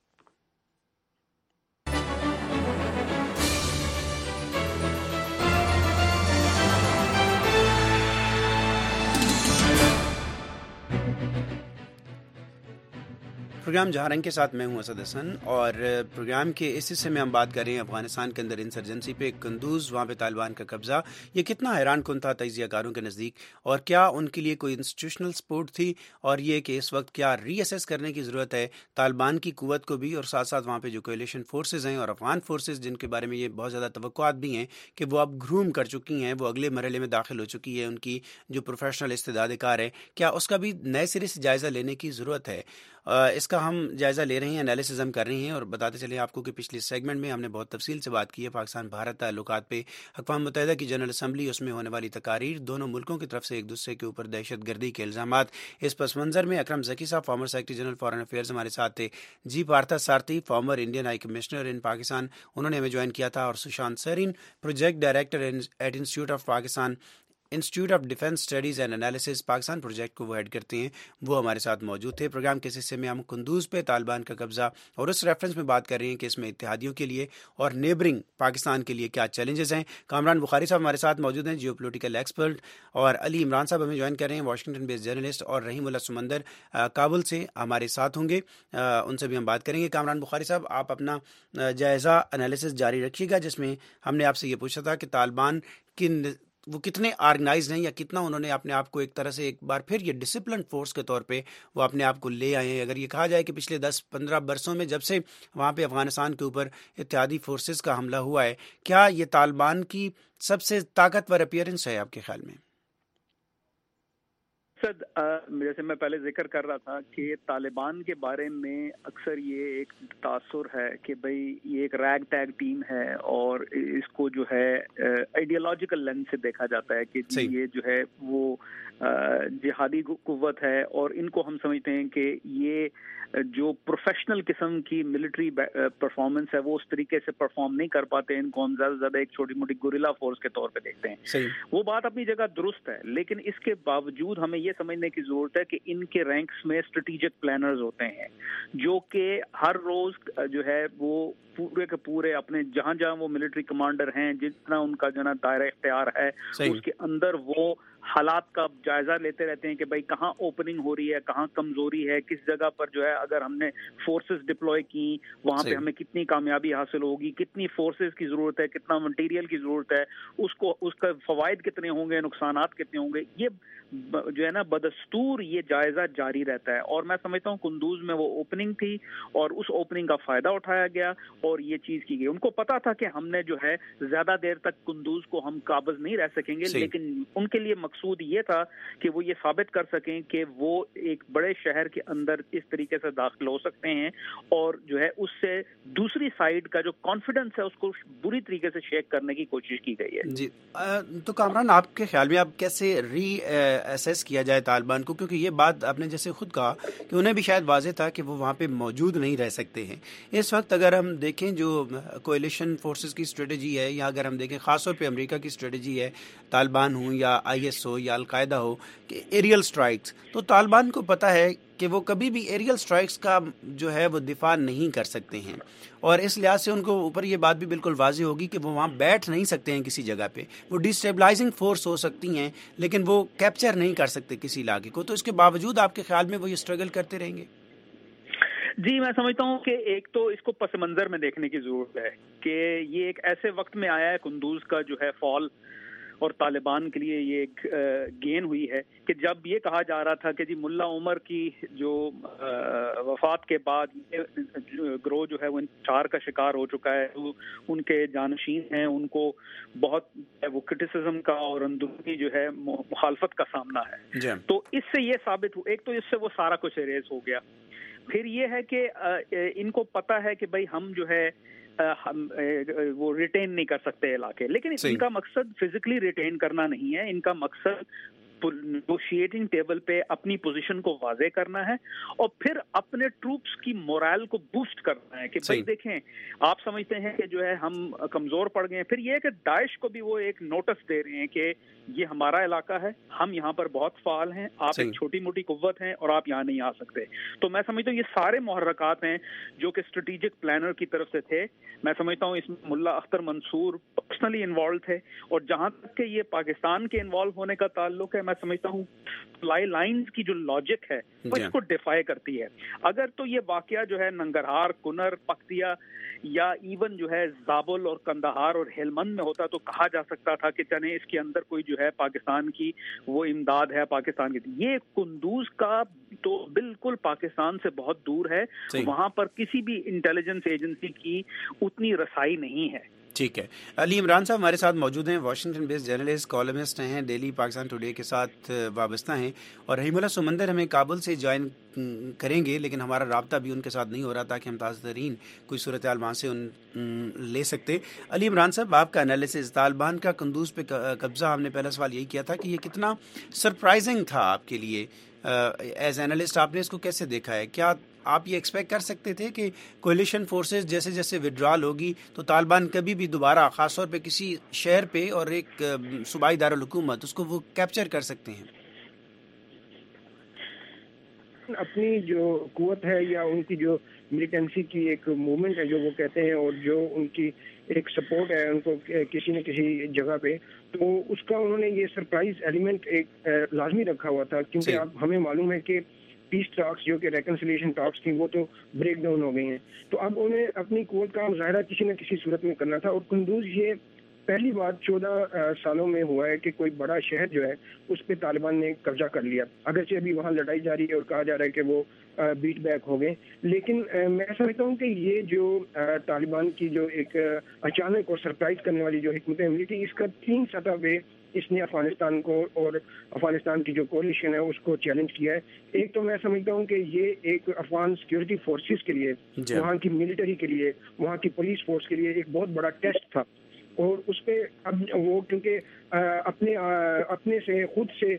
پروگرام جہاں رنگ کے ساتھ میں ہوں اسد حسن, اور پروگرام کے اس حصے میں ہم بات کر رہے ہیں افغانستان کے اندر انسرجنسی پہ. قندوز, وہاں پہ طالبان کا قبضہ, یہ کتنا حیران کن تھا تجزیہ کاروں کے نزدیک, اور کیا ان کے لیے کوئی انسٹیٹیوشنل سپورٹ تھی, اور یہ کہ اس وقت کیا ری اسیس کرنے کی ضرورت ہے طالبان کی قوت کو بھی, اور ساتھ ساتھ وہاں پہ جو کولیشن فورسز ہیں اور افغان فورسز جن کے بارے میں یہ بہت زیادہ توقعات بھی ہیں کہ وہ اب گروم کر چکی ہیں, وہ اگلے مرحلے میں داخل ہو چکی ہے, ان کی جو پروفیشنل استعداد کار ہے, کیا اس کا بھی نئے سرے سے جائزہ لینے کی ضرورت ہے. اس کا ہم جائزہ لے رہے ہیں, انالیسز ہم کر رہے ہیں, اور بتاتے چلیں آپ کو کہ پچھلے سیگمنٹ میں ہم نے بہت تفصیل سے بات کی ہے پاکستان بھارت تعلقات پہ. اقوام متحدہ کی جنرل اسمبلی, اس میں ہونے والی تقاریر, دونوں ملکوں کی طرف سے ایک دوسرے کے اوپر دہشت گردی کے الزامات. اس پس منظر میں اکرم ذکی صاحب, former secretary general foreign affairs, ہمارے ساتھ تھے. جی Partha Sarathy, former Indian high commissioner in Pakistan, انہوں نے ہمیں جوائن کیا تھا. اور Sushant Sareen, project director at institute of Pakistan institute of defence studies and analyses Pakistan project کو وہ ہیڈ کرتے ہیں, وہ ہمارے ساتھ موجود تھے. پروگرام کے حصے میں ہم قندوز پہ طالبان کا قبضہ اور اس ریفرنس میں بات کر رہے ہیں کہ اس میں اتحادیوں کے لیے اور نیبرنگ پاکستان کے لیے کیا چیلنجز ہیں. کامران بخاری صاحب ہمارے ساتھ موجود ہیں, جیو پولیٹیکل ایکسپرٹ, اور علی عمران صاحب ہمیں جوائن کر رہے ہیں, واشنگٹن بیسڈ جرنلسٹ, اور رحیم اللہ سمندر کابل سے ہمارے ساتھ ہوں گے, ان سے بھی ہم بات کریں گے. کامران بخاری صاحب, آپ اپنا جائزہ انالیسز جاری رکھیے گا, جس میں ہم نے آپ سے یہ پوچھا تھا کہ طالبان وہ کتنے آرگنائزڈ ہیں, یا کتنا انہوں نے اپنے آپ کو ایک طرح سے ایک بار پھر یہ ڈسپلن فورس کے طور پہ وہ اپنے آپ کو لے آئے ہیں. اگر یہ کہا جائے کہ پچھلے 10-15 برسوں میں جب سے وہاں پہ افغانستان کے اوپر اتحادی فورسز کا حملہ ہوا ہے, کیا یہ طالبان کی سب سے طاقتور اپیئرنس ہے آپ کے خیال میں؟ جیسے میں پہلے ذکر کر رہا تھا کہ طالبان کے بارے میں اکثر یہ ایک تاثر ہے کہ بھئی یہ ایک ریگ ٹیگ ٹیم ہے, اور اس کو جو ہے آئیڈیالوجیکل لینس سے دیکھا جاتا ہے کہ یہ جو ہے وہ جہادی قوت ہے, اور ان کو ہم سمجھتے ہیں کہ یہ جو پروفیشنل قسم کی ملٹری پرفارمنس ہے وہ اس طریقے سے پرفارم نہیں کر پاتے. ان کو ہم زیادہ سے زیادہ ایک چھوٹی موٹی گوریلا فورس کے طور پہ دیکھتے ہیں. وہ بات اپنی جگہ درست ہے, لیکن اس کے باوجود ہمیں یہ سمجھنے کی ضرورت ہے کہ ان کے رینکس میں اسٹریٹجک پلانرز ہوتے ہیں, جو کہ ہر روز جو ہے وہ پورے کے پورے اپنے جہاں جہاں وہ ملٹری کمانڈر ہیں, جتنا ان کا جو نا دائرہ اختیار ہے اس کے اندر وہ حالات کا جائزہ لیتے رہتے ہیں کہ بھائی کہاں اوپننگ ہو رہی ہے, کہاں کمزوری ہے, کس جگہ پر جو ہے اگر ہم نے فورسز ڈپلوائے کی وہاں پہ ہمیں کتنی کامیابی حاصل ہوگی, کتنی فورسز کی ضرورت ہے, کتنا مٹیریل کی ضرورت ہے, اس کا فوائد کتنے ہوں گے, نقصانات کتنے ہوں گے. یہ جو ہے نا بدستور یہ جائزہ جاری رہتا ہے, اور میں سمجھتا ہوں قندوز میں وہ اوپننگ تھی اور اس اوپننگ کا فائدہ اٹھایا گیا اور یہ چیز کی گئی. ان کو پتا تھا کہ ہم نے جو ہے زیادہ دیر تک قندوز کو ہم قابض نہیں رہ سکیں گے, لیکن ان کے لیے مقصود یہ تھا کہ وہ یہ ثابت کر سکیں کہ وہ ایک بڑے شہر کے اندر اس طریقے سے داخل ہو سکتے ہیں, اور جو ہے اس سے دوسری سائیڈ کا جو کانفیڈنس ہے اس کو بری طریقے سے شیک کرنے کی کوشش کی گئی ہے. جی تو کامران, آپ کے خیال میں اب کیسے ری ایسیس کیا جائے طالبان کو, کیونکہ یہ بات آپ نے جیسے خود کہا کہ انہیں بھی شاید واضح تھا کہ وہ وہاں پہ موجود نہیں رہ سکتے ہیں اس وقت. اگر ہم دیکھیں جو کولیشن فورسز کی اسٹریٹجی ہے, یا اگر ہم دیکھیں خاص طور پہ امریکہ کی اسٹریٹجی ہے, طالبان ہوں یا IS ہو یا القاعدہ ہو, کہ ایریل سٹرائکس, تو طالبان کو پتہ ہے کہ وہ کبھی بھی ایریل سٹرائکس کا جو ہے وہ دفاع نہیں کر سکتے ہیں, اور اس لحاظ سے ان کو اوپر یہ بات بھی بالکل واضح ہوگی کہ وہ وہاں بیٹھ نہیں سکتے ہیں کسی جگہ پہ. وہ ڈیسٹیبلائزنگ فورس ہو سکتی ہیں لیکن وہ کیپچر نہیں کر سکتے کسی علاقے کو, تو اس کے باوجود آپ کے خیال میں وہ یہ اسٹرگل کرتے رہیں گے؟ جی میں سمجھتا ہوں کہ ایک تو اس کو پس منظر میں دیکھنے کی ضرورت ہے کہ یہ ایک ایسے وقت میں آیا ہے قندوز کا جو ہے فال, اور طالبان کے لیے یہ ایک گین ہوئی ہے کہ جب یہ کہا جا رہا تھا کہ جی ملا عمر کی جو وفات کے بعد گروہ جو ہے وہ انتشار کا شکار ہو چکا ہے, ان کے جانشین ہیں, ان کو بہت وہ کرٹیسزم کا اور اندرونی جو ہے مخالفت کا سامنا ہے. تو اس سے یہ ثابت ہو, ایک تو اس سے وہ سارا کچھ اریز ہو گیا. پھر یہ ہے کہ ان کو پتا ہے کہ بھائی ہم جو ہے وہ ریٹین نہیں کر سکتے علاقے, لیکن ان کا مقصد فزیکلی ریٹین کرنا نہیں ہے, ان کا مقصد نیگوشیٹنگ ٹیبل پہ اپنی پوزیشن کو واضح کرنا ہے اور پھر اپنے ٹروپس کی مورال کو بوسٹ کرنا ہے کہ بھائی دیکھیں آپ سمجھتے ہیں کہ جو ہے ہم کمزور پڑ گئے ہیں. پھر یہ کہ داعش کو بھی وہ ایک نوٹس دے رہے ہیں کہ یہ ہمارا علاقہ ہے, ہم یہاں پر بہت فعال ہیں, آپ ایک چھوٹی موٹی قوت ہیں اور آپ یہاں نہیں آ سکتے. تو میں سمجھتا ہوں یہ سارے محرکات ہیں جو کہ اسٹریٹجک پلانر کی طرف سے تھے. میں سمجھتا ہوں اس میں ملا اختر منصور پرسنلی انوالو تھے, اور جہاں تک کہ یہ پاکستان کے انوالو ہونے کا تعلق ہے, میں سمجھتا ہوں لائنز کی جو لاجک ہے وہ اس کو ڈیفائی کرتی ہے. اگر تو یہ واقعہ جو ہے ننگرہار, کنر, پکتیا یا ایون جو ہے زابل اور کندہار اور ہلمند میں ہوتا تو کہا جا سکتا تھا کہ چلیں اس کے اندر کوئی جو ہے پاکستان کی وہ امداد ہے پاکستان کی. یہ قندوز کا تو بالکل پاکستان سے بہت دور ہے, وہاں پر کسی بھی انٹیلیجنس ایجنسی کی اتنی رسائی نہیں ہے. ٹھیک ہے. علی عمران صاحب ہمارے ساتھ موجود ہیں, واشنگٹن بیس جرنلسٹ, کالمسٹ ہیں, ڈیلی پاکستان ٹوڈے کے ساتھ وابستہ ہیں, اور رحیم اللہ سمندر ہمیں کابل سے جوائن کریں گے, لیکن ہمارا رابطہ بھی ان کے ساتھ نہیں ہو رہا تاکہ ہم تازہ ترین کوئی صورتحال وہاں سے لے سکتے. علی عمران صاحب, آپ کا انالیسس, طالبان کا قندوز پہ قبضہ, ہم نے پہلا سوال یہی کیا تھا کہ یہ کتنا سرپرائزنگ تھا آپ کے لیے ایز اینالسٹ, آپ نے اس کو کیسے دیکھا ہے؟ کیا آپ یہ ایکسپیکٹ کر سکتے تھے کہ کولیشن فورسز جیسے جیسے وڈرال ہوگی تو طالبان کبھی بھی دوبارہ خاص طور پہ کسی شہر پہ اور ایک صوبائی دارالحکومت اس کو وہ کیپچر کر سکتے ہیں؟ اپنی جو قوت ہے یا ان کی جو ملیٹنسی کی ایک موومنٹ ہے جو وہ کہتے ہیں, اور جو ان کی ایک سپورٹ ہے ان کو کسی نہ کسی جگہ پہ, تو اس کا انہوں نے یہ سرپرائز ایلیمنٹ ایک لازمی رکھا ہوا تھا, کیونکہ اب ہمیں معلوم ہے کہ پیس ٹاکس جو کہ ریکنسیلیشن ٹاکس تھی وہ تو بریک ڈاؤن ہو گئی ہیں. تو اب انہیں اپنی قوت کا مظاہرہ کسی نہ کسی صورت میں کرنا تھا, اور قندوز یہ پہلی بار 14 سالوں میں ہوا ہے کہ کوئی بڑا شہر جو ہے اس پہ طالبان نے قبضہ کر لیا, اگرچہ ابھی وہاں لڑائی جاری ہے اور کہا جا رہا ہے کہ وہ بیٹ بیک ہو گئے. لیکن میں سمجھتا ہوں کہ یہ جو طالبان کی جو ایک اچانک اور سرپرائز کرنے والی جو حکمت عملی تھی, اس کا 3 سطح پہ اس نے افغانستان کو اور افغانستان کی جو کولیشن ہے اس کو چیلنج کیا ہے. ایک تو میں سمجھتا ہوں کہ یہ ایک افغان سیکورٹی فورسز کے لیے, وہاں کی ملٹری کے لیے, وہاں کی پولیس فورس کے لیے ایک بہت بڑا ٹیسٹ تھا, اور اس پہ اب وہ کیونکہ اپنے سے خود سے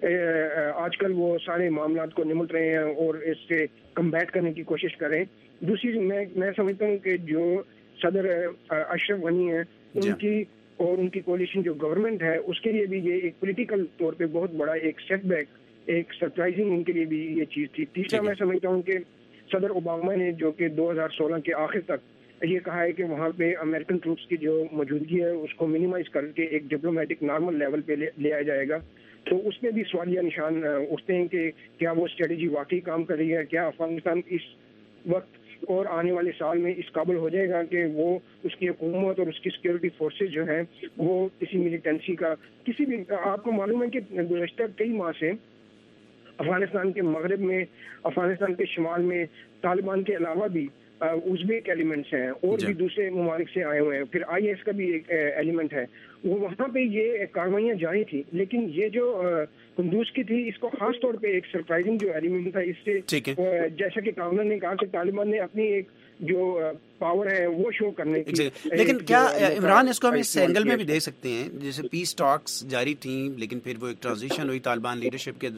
آج کل وہ سارے معاملات کو نمٹ رہے ہیں اور اس سے کمبیٹ کرنے کی کوشش کر رہے ہیں. دوسری میں سمجھتا ہوں کہ جو صدر اشرف غنی ہیں ان کی اور ان کی کولیشن جو گورنمنٹ ہے اس کے لیے بھی یہ ایک پولیٹیکل طور پہ بہت بڑا ایک سیٹ بیک, ایک سرپرائزنگ ان کے لیے بھی یہ چیز تھی. تیسرا میں سمجھتا ہوں کہ صدر اوباما نے جو کہ 2016 کے آخر تک یہ کہا ہے کہ وہاں پہ امریکن ٹروپس کی جو موجودگی ہے اس کو منیمائز کر کے ایک ڈپلومیٹک نارمل لیول پہ لے آیا جائے گا. تو اس میں بھی سوالیہ نشان اٹھتے ہیں کہ کیا وہ اسٹریٹجی واقعی کام کر رہی ہے, کیا افغانستان اس وقت اور آنے والے سال میں اس قابل ہو جائے گا کہ وہ اس کی حکومت اور اس کی سیکورٹی فورسز جو ہیں وہ کسی ملیٹنسی کا کسی بھی, آپ کو معلوم ہے کہ گزشتہ کئی ماہ سے افغانستان کے مغرب میں, افغانستان کے شمال میں طالبان کے علاوہ بھی ازبیک ایلیمنٹس ہیں اور بھی دوسرے ممالک سے آئے ہوئے ہیں, پھر IS کا بھی ایک ایلیمنٹ ہے, وہ وہاں پہ یہ کاروائیاں جاری تھی. لیکن یہ جو قندوز کی تھی اس کو خاص طور پہ ایک سرپرائزنگ جو ایلیمنٹ تھا, اس سے جیسا کہ کامران نے کہا کہ طالبان نے اپنی ایک جو پاور ہے وہ شو کرنے کی. لیکن کیا عمران اس کو ہم اس اینگل میں بھی دیکھ سکتے ہیں, جیسے پیس ٹاکس جاری تھیں لیکن پھر وہ ایک ٹرانزیشن ہوئی طالبان لیڈرشپ کے,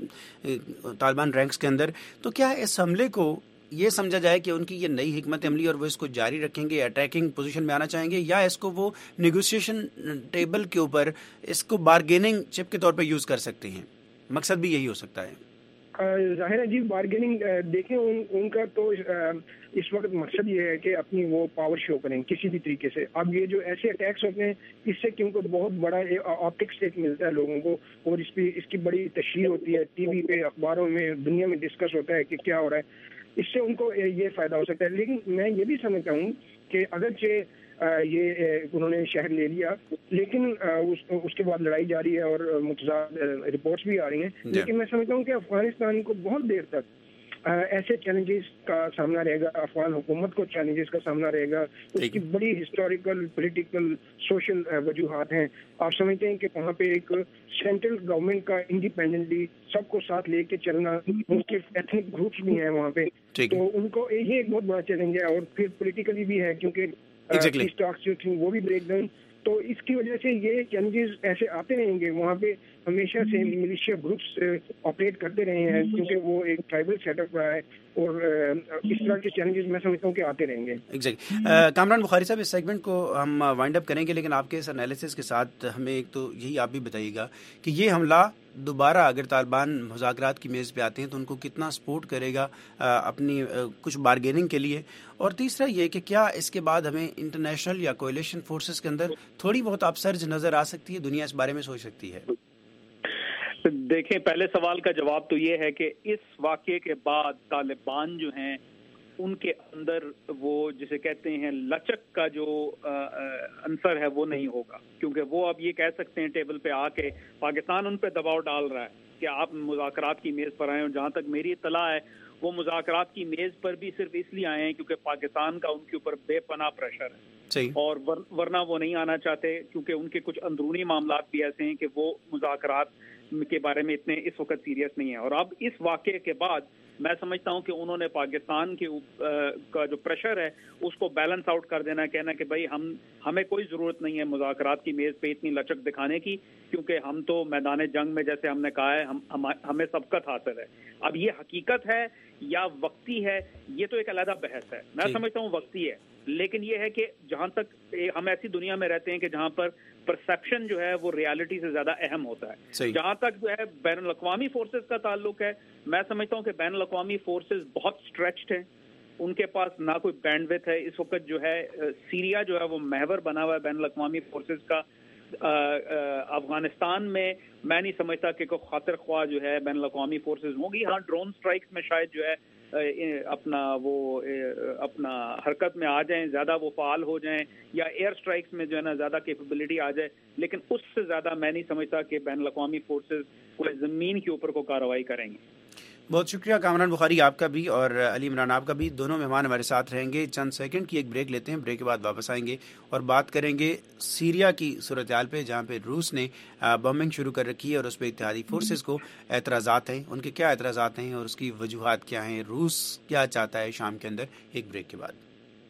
طالبان رینکس کے اندر, تو کیا اس حملے کو یہ سمجھا جائے کہ ان کی یہ نئی حکمت عملی اور وہ اس کو جاری رکھیں گے, اٹیکنگ پوزیشن میں آنا چاہیں گے, یا اس کو وہ نیگوسیشن ٹیبل کے اوپر اس کو بارگیننگ چپ کے طور پہ یوز کر سکتے ہیں؟ مقصد بھی یہی ہو سکتا ہے. ظاہر ہے جی, بارگیننگ دیکھیں ان کا تو اس وقت مقصد یہ ہے کہ اپنی وہ پاور شو کریں کسی بھی طریقے سے. اب یہ جو ایسے اٹیکس ہوتے ہیں اس سے کہ ان کو بہت بڑا آپٹکس ایک ملتا ہے لوگوں کو, اور اس کی بڑی تشہیر ہوتی ہے, ٹی وی پہ, اخباروں میں, دنیا میں ڈسکس ہوتا ہے کہ کیا ہو رہا ہے, اس سے ان کو یہ فائدہ ہو سکتا ہے. لیکن میں یہ بھی سمجھتا ہوں کہ اگرچہ یہ انہوں نے شہر لے لیا، لیکن اس کے بعد لڑائی جاری ہے اور متضاد رپورٹس بھی آ رہی ہیں. لیکن میں سمجھتا ہوں کہ افغانستان کو بہت دیر تک ایسے چیلنجز کا سامنا رہے گا، افغان حکومت کو چیلنجز کا سامنا رہے گا. اس کی بڑی ہسٹوریکل، پولیٹیکل، سوشل وجوہات ہیں. آپ سمجھتے ہیں کہ وہاں پہ ایک سینٹرل گورنمنٹ کا انڈیپینڈنٹلی سب کو ساتھ لے کے چلنا، مختلف ایتھنک گروپس بھی ہیں وہاں پہ، تو ان کو یہ ایک بہت بڑا چیلنج ہے. اور پھر پولیٹیکلی بھی ہے کیونکہ پیس ٹاکس جو تھیں وہ بھی بریک ڈاؤن. تو اس کی وجہ سے یہ چیلنجز ایسے آتے رہیں گے. وہاں پہ ہمیشہ سے ملیشیا گروپس آپریٹ کرتے رہے ہیں کیونکہ وہ ایک ٹرائبل سیٹ اپ رہا ہے، اور اس طرح کے چیلنجز میں سمجھتا ہوں کہ آتے رہیں گے. کامران بخاری صاحب، اس سیگمنٹ کو ہم وائنڈ اپ کریں گے، لیکن آپ کے اس انالیسس کے ساتھ ہمیں ایک تو یہی آپ بھی بتائیے گا کہ یہ حملہ دوبارہ اگر طالبان مذاکرات کی میز پہ آتے ہیں تو ان کو کتنا سپورٹ کرے گا اپنی کچھ بارگیننگ کے لیے، اور تیسرا یہ کہ کیا اس کے بعد ہمیں انٹرنیشنل یا کولیشن فورسز کے اندر تھوڑی بہت اپسرج نظر آ سکتی ہے، دنیا اس بارے میں سوچ سکتی ہے؟ دیکھیں، پہلے سوال کا جواب تو یہ ہے کہ اس واقعے کے بعد طالبان جو ہیں ان کے اندر وہ جسے کہتے ہیں لچک کا جو عنصر ہے وہ نہیں ہوگا، کیونکہ وہ اب یہ کہہ سکتے ہیں ٹیبل پہ آ کے، پاکستان ان پہ دباؤ ڈال رہا ہے کہ آپ مذاکرات کی میز پر آئیں، اور جہاں تک میری اطلاع ہے وہ مذاکرات کی میز پر بھی صرف اس لیے آئے ہیں کیونکہ پاکستان کا ان کے اوپر بے پناہ پریشر ہے، اور ورنہ وہ نہیں آنا چاہتے، کیونکہ ان کے کچھ اندرونی معاملات بھی ایسے ہیں کہ وہ مذاکرات کے بارے میں اتنے اس وقت سیریس نہیں ہے. اور اب اس واقعے کے بعد میں سمجھتا ہوں کہ انہوں نے پاکستان کے کا جو پریشر ہے اس کو بیلنس آؤٹ کر دینا، کہنا کہ بھائی ہمیں کوئی ضرورت نہیں ہے مذاکرات کی میز پہ اتنی لچک دکھانے کی، کیونکہ ہم تو میدان جنگ میں جیسے ہم نے کہا ہے ہمیں سبقت حاصل ہے. اب یہ حقیقت ہے یا وقتی ہے، یہ تو ایک علیحدہ بحث ہے. میں سمجھتا ہوں وقتی ہے، لیکن یہ ہے کہ جہاں تک ہم ایسی دنیا میں رہتے ہیں کہ جہاں پر پرسیپشن جو ہے وہ ریالٹی سے زیادہ اہم ہوتا ہے. جہاں تک جو ہے بین الاقوامی فورسز کا تعلق ہے، میں سمجھتا ہوں کہ بین الاقوامی فورسز بہت اسٹریچڈ ہیں، ان کے پاس نہ کوئی بینڈ وتھ ہے. اس وقت جو ہے سیریا جو ہے وہ محور بنا ہوا ہے بین الاقوامی فورسز کا. افغانستان میں میں نہیں سمجھتا کہ کوئی خاطر خواہ جو ہے بین الاقوامی فورسز ہوں گی. ہاں، ڈرون سٹرائکس میں شاید جو ہے اپنا حرکت میں آ جائیں، زیادہ وہ فعال ہو جائیں، یا ایئر سٹرائکس میں جو ہے نا زیادہ کیپیبلٹی آ جائے، لیکن اس سے زیادہ میں نہیں سمجھتا کہ بین الاقوامی فورسز کوئی زمین کے اوپر کو کارروائی کریں گے. بہت شکریہ کامران بخاری آپ کا بھی، اور علی عمران آپ کا بھی. دونوں مہمان ہمارے ساتھ رہیں گے. چند سیکنڈ کی ایک بریک لیتے ہیں، بریک کے بعد واپس آئیں گے اور بات کریں گے سیریا کی صورتحال پہ، جہاں پہ روس نے بمبنگ شروع کر رکھی ہے اور اس پہ اتحادی فورسز کو اعتراضات ہیں. ان کے کیا اعتراضات ہیں اور اس کی وجوہات کیا ہیں؟ روس کیا چاہتا ہے شام کے اندر؟ ایک بریک کے بعد.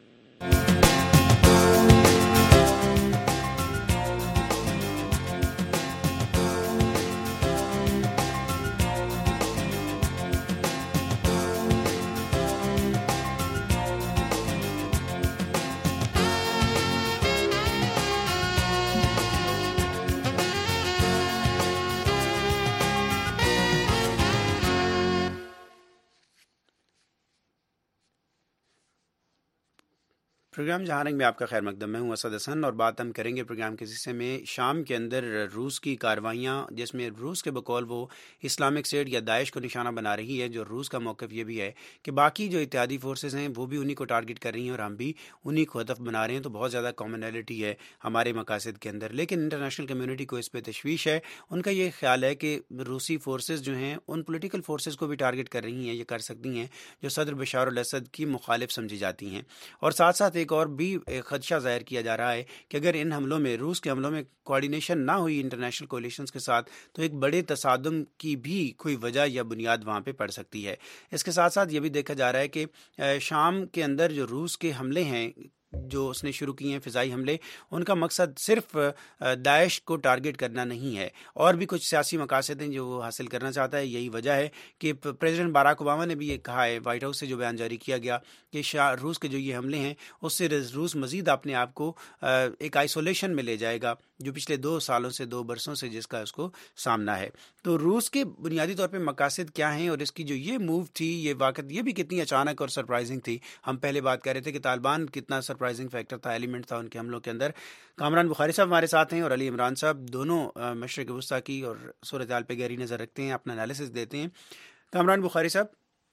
پروگرام جہاں رنگ میں آپ کا خیر مقدم. میں ہوں اسد حسن، اور بات ہم کریں گے پروگرام کے حصے میں شام کے اندر روس کی کارروائیاں، جس میں روس کے بقول وہ اسلامک اسٹیٹ یا داعش کو نشانہ بنا رہی ہے. جو روس کا موقف یہ بھی ہے کہ باقی جو اتحادی فورسز ہیں وہ بھی انہی کو ٹارگٹ کر رہی ہیں اور ہم بھی انہی کو ہدف بنا رہے ہیں. تو بہت زیادہ کامنالٹی ہے ہمارے مقاصد کے اندر، لیکن انٹرنیشنل کمیونٹی کو اس پہ تشویش ہے. ان کا یہ خیال ہے کہ روسی فورسز جو ہیں ان پولیٹیکل فورسز کو بھی ٹارگٹ کر رہی ہیں، یہ کر سکتی ہیں، جو صدر بشار الاسد کی مخالف سمجھی جاتی ہیں. اور ساتھ ساتھ ایک اور بھی خدشہ ظاہر کیا جا رہا ہے کہ اگر ان حملوں میں، روس کے حملوں میں کوارڈینیشن نہ ہوئی انٹرنیشنل کولیشنز کے ساتھ، تو ایک بڑے تصادم کی بھی کوئی وجہ یا بنیاد وہاں پہ پڑ سکتی ہے. اس کے ساتھ ساتھ یہ بھی دیکھا جا رہا ہے کہ شام کے اندر جو روس کے حملے ہیں جو اس نے شروع کیے ہیں، فضائی حملے، ان کا مقصد صرف داعش کو ٹارگٹ کرنا نہیں ہے، اور بھی کچھ سیاسی مقاصد ہیں جو وہ حاصل کرنا چاہتا ہے. یہی وجہ ہے کہ پریزیڈنٹ باراک اوباما نے بھی یہ کہا ہے، وائٹ ہاؤس سے جو بیان جاری کیا گیا، کہ روس کے جو یہ حملے ہیں اس سے روس مزید اپنے آپ کو ایک آئسولیشن میں لے جائے گا، جو پچھلے 2 سالوں سے 2 برسوں سے جس کا اس کو سامنا ہے. تو روس کے بنیادی طور پہ مقاصد کیا ہیں، اور اس کی جو یہ موو تھی، یہ واقعہ یہ بھی کتنی اچانک اور سرپرائزنگ تھی. ہم پہلے بات کر رہے تھے کہ طالبان کتنا سرپرائزنگ فیکٹر تھا، ایلیمنٹ تھا ان کے حملوں کے اندر. کامران بخاری صاحب ہمارے ساتھ ہیں اور علی عمران صاحب، دونوں مشرق وسطیٰ کی اور صورتحال پہ گہری نظر رکھتے ہیں، اپنا انالیسس دیتے ہیں. کامران بخاری صاحب،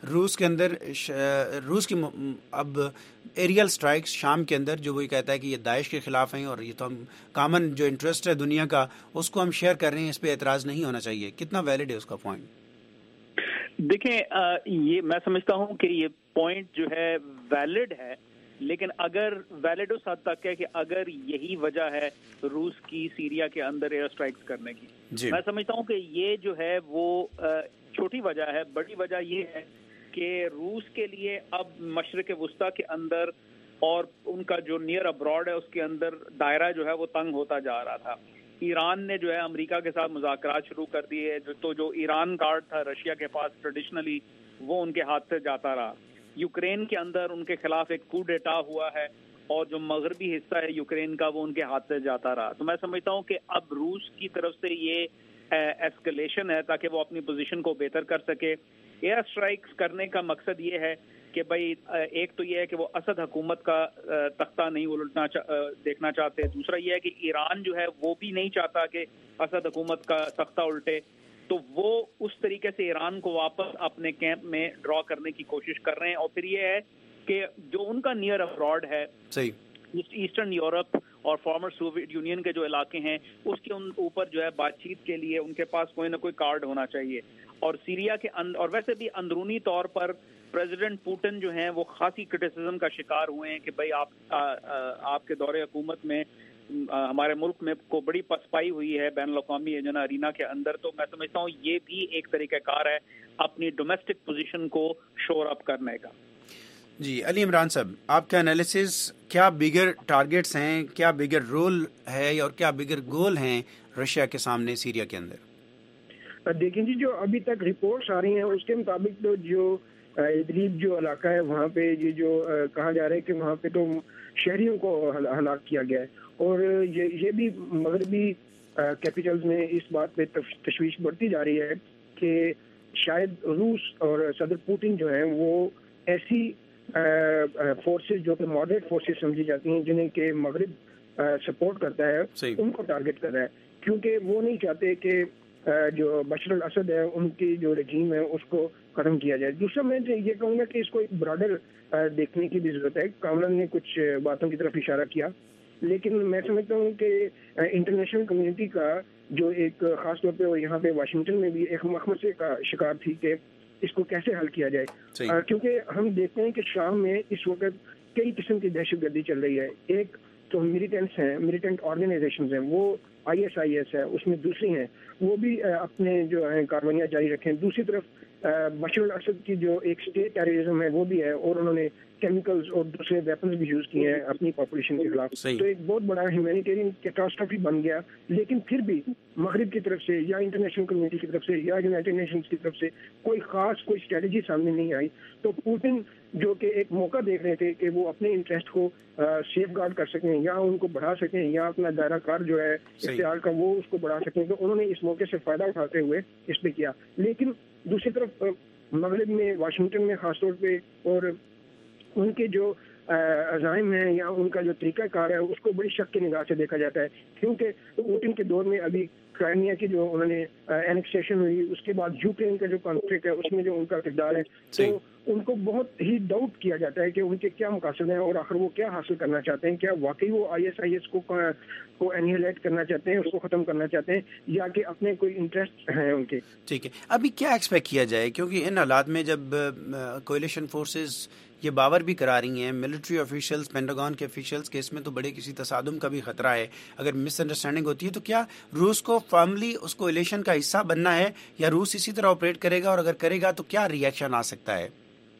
روس کے اندر روس کی اب ایریل سٹرائکس شام کے اندر جو وہی کہتا ہے کہ یہ داعش کے خلاف ہیں اور یہ تو ہم کامن جو انٹرسٹ ہے دنیا کا اس کو ہم شیئر کر رہے ہیں, اس پہ اعتراض نہیں ہونا چاہیے, کتنا ویلڈ ہے اس کا پوائنٹ؟ دیکھیں یہ میں سمجھتا ہوں کہ یہ پوائنٹ جو ہے ویلڈ ہے, لیکن اگر ویلڈ اس حد تک ہے کہ اگر یہی وجہ ہے روس کی سیریا کے اندر ایئر اسٹرائکس کرنے کی, میں سمجھتا ہوں کہ یہ جو ہے وہ چھوٹی وجہ ہے. بڑی وجہ یہ ہے کہ روس کے لیے اب مشرق وسطیٰ کے اندر اور ان کا جو نیئر ابراڈ ہے اس کے اندر دائرہ جو ہے وہ تنگ ہوتا جا رہا تھا. ایران نے جو ہے امریکہ کے ساتھ مذاکرات شروع کر دیے, تو جو ایران کارڈ تھا رشیا کے پاس ٹریڈیشنلی وہ ان کے ہاتھ سے جاتا رہا. یوکرین کے اندر ان کے خلاف ایک کو ڈیٹا ہوا ہے اور جو مغربی حصہ ہے یوکرین کا وہ ان کے ہاتھ سے جاتا رہا. تو میں سمجھتا ہوں کہ اب روس کی طرف سے یہ ایسکلیشن ہے تاکہ وہ اپنی پوزیشن کو بہتر کر سکے. ایئر اسٹرائکس کرنے کا مقصد یہ ہے کہ بھائی ایک تو یہ ہے کہ وہ اسد حکومت کا تختہ نہیں الٹنا دیکھنا چاہتے, دوسرا یہ ہے کہ ایران جو ہے وہ بھی نہیں چاہتا کہ اسد حکومت کا تختہ الٹے, تو وہ اس طریقے سے ایران کو واپس اپنے کیمپ میں ڈرا کرنے کی کوشش کر رہے ہیں. اور پھر یہ ہے کہ جو ان کا نیئر ابراڈ ہے ایسٹرن یورپ اور فارمر سوویت یونین کے جو علاقے ہیں اس کے اوپر جو ہے بات چیت کے لیے ان کے پاس کوئی نہ کوئی کارڈ ہونا چاہیے. اور سیریا کے اور ویسے بھی اندرونی طور پر پریزیڈنٹ پوٹن جو ہیں وہ خاصی کرٹیسزم کا شکار ہوئے ہیں کہ بھائی آپ کے دور حکومت میں ہمارے ملک میں کو بڑی پسپائی ہوئی ہے بین الاقوامی ارینا کے اندر. تو میں سمجھتا ہوں یہ بھی ایک طریقہ کار ہے اپنی ڈومیسٹک پوزیشن کو شور اپ کرنے کا. جی علی عمران صاحب, آپ کا انالیسس کیا بگر ٹارگیٹس ہیں, کیا بگر رول ہے اور کیا بگر گول ہیں رشیا کے سامنے سیریا کے اندر؟ دیکھیں جی, جو ابھی تک رپورٹس آ رہی ہیں اس کے مطابق تو جو ادلیب جو علاقہ ہے وہاں پہ یہ جو کہا جا رہا ہے کہ وہاں پہ تو شہریوں کو ہلاک کیا گیا ہے, اور یہ بھی مغربی کیپٹلز میں اس بات پہ تشویش بڑھتی جا رہی ہے کہ شاید روس اور صدر پوٹن جو ہیں وہ ایسی فورسز جو کہ ماڈریٹ فورسز سمجھی جاتی ہیں جنہیں کہ مغرب سپورٹ کرتا ہے ان کو ٹارگٹ کر رہا ہے, کیونکہ وہ نہیں چاہتے کہ جو بشر الاسد ہے ان کی جو رجیم ہے اس کو ختم کیا جائے. دوسرا میں یہ کہوں گا کہ اس کو ایک براڈر دیکھنے کی بھی ضرورت ہے. کامران نے کچھ باتوں کی طرف اشارہ کیا, لیکن میں سمجھتا ہوں کہ انٹرنیشنل کمیونٹی کا جو ایک خاص طور پہ یہاں پہ واشنگٹن میں بھی ایک مخمصے کا شکار تھی کہ اس کو کیسے حل کیا جائے, کیونکہ ہم دیکھتے ہیں کہ شام میں اس وقت کئی قسم کی دہشت گردی چل رہی ہے. ایک تو ملیٹنٹس ہیں, ملیٹنٹ آرگنائزیشنز ہیں, وہ ISIS ہے, اس میں دوسری ہیں وہ بھی اپنے جو ہیں کاروائیاں جاری رکھیں. دوسری طرف بشر الاسد کی جو ایک اسٹیٹ ٹیررزم ہے وہ بھی ہے, اور انہوں نے کیمیکلز اور دوسرے ویپنز بھی یوز کیے ہیں اپنی پاپولیشن کے خلاف. تو ایک بہت بڑا ہیومینیٹیرین کیٹاسٹرافی بن گیا. لیکن پھر بھی مغرب کی طرف سے یا انٹرنیشنل کمیونٹی کی طرف سے یا یونائٹڈ نیشنز کی طرف سے کوئی خاص کوئی اسٹریٹجی سامنے نہیں آئی. تو پوٹن جو کہ ایک موقع دیکھ رہے تھے کہ وہ اپنے انٹرسٹ کو سیف گارڈ کر سکیں یا ان کو بڑھا سکیں یا اپنا دائرہ کار جو ہے اختیار کا وہ اس کو بڑھا سکیں, تو انہوں نے اس موقع سے فائدہ اٹھاتے ہوئے اس پہ کیا. لیکن دوسری طرف مغرب میں واشنگٹن میں خاص طور پہ اور ان کے جو عزائم ہیں یا ان کا جو طریقہ کار ہے اس کو بڑی شک کی نگاہ سے دیکھا جاتا ہے, کیونکہ پوٹن کے دور میں ابھی کرائمیا کی جو انہوں نے اینیکسیشن ہوئی, اس کے بعد یوکرین کا جو کانفلکٹ ہے اس میں جو ان کا کردار ہے, تو ان کو بہت ہی ڈاؤٹ کیا جاتا ہے کہ ان کے کیا مقاصد ہیں اور آخر وہ کیا حاصل کرنا چاہتے ہیں. کیا واقعی وہ ISIS کو انہیلیٹ کرنا چاہتے ہیں, اس کو ختم کرنا چاہتے ہیں, یا کہ اپنے کوئی انٹرسٹ ہیں ان کے. ٹھیک ہے, ابھی کیا ایکسپیکٹ کیا جائے, کیونکہ ان حالات میں جب کولیشن فورسز یہ باور بھی کرا رہی ہیں, ملٹری آفیشلز, پینٹاگون کے آفیشلز کے اس میں تو بڑے کسی تصادم کا بھی خطرہ ہے اگر مس انڈرسٹینڈنگ ہوتی ہے, تو کیا روس کو فارملی اس کولیشن کا حصہ بننا ہے یا روس اسی طرح آپریٹ کرے گا, اور اگر کرے گا تو کیا ری ایکشن آ سکتا ہے؟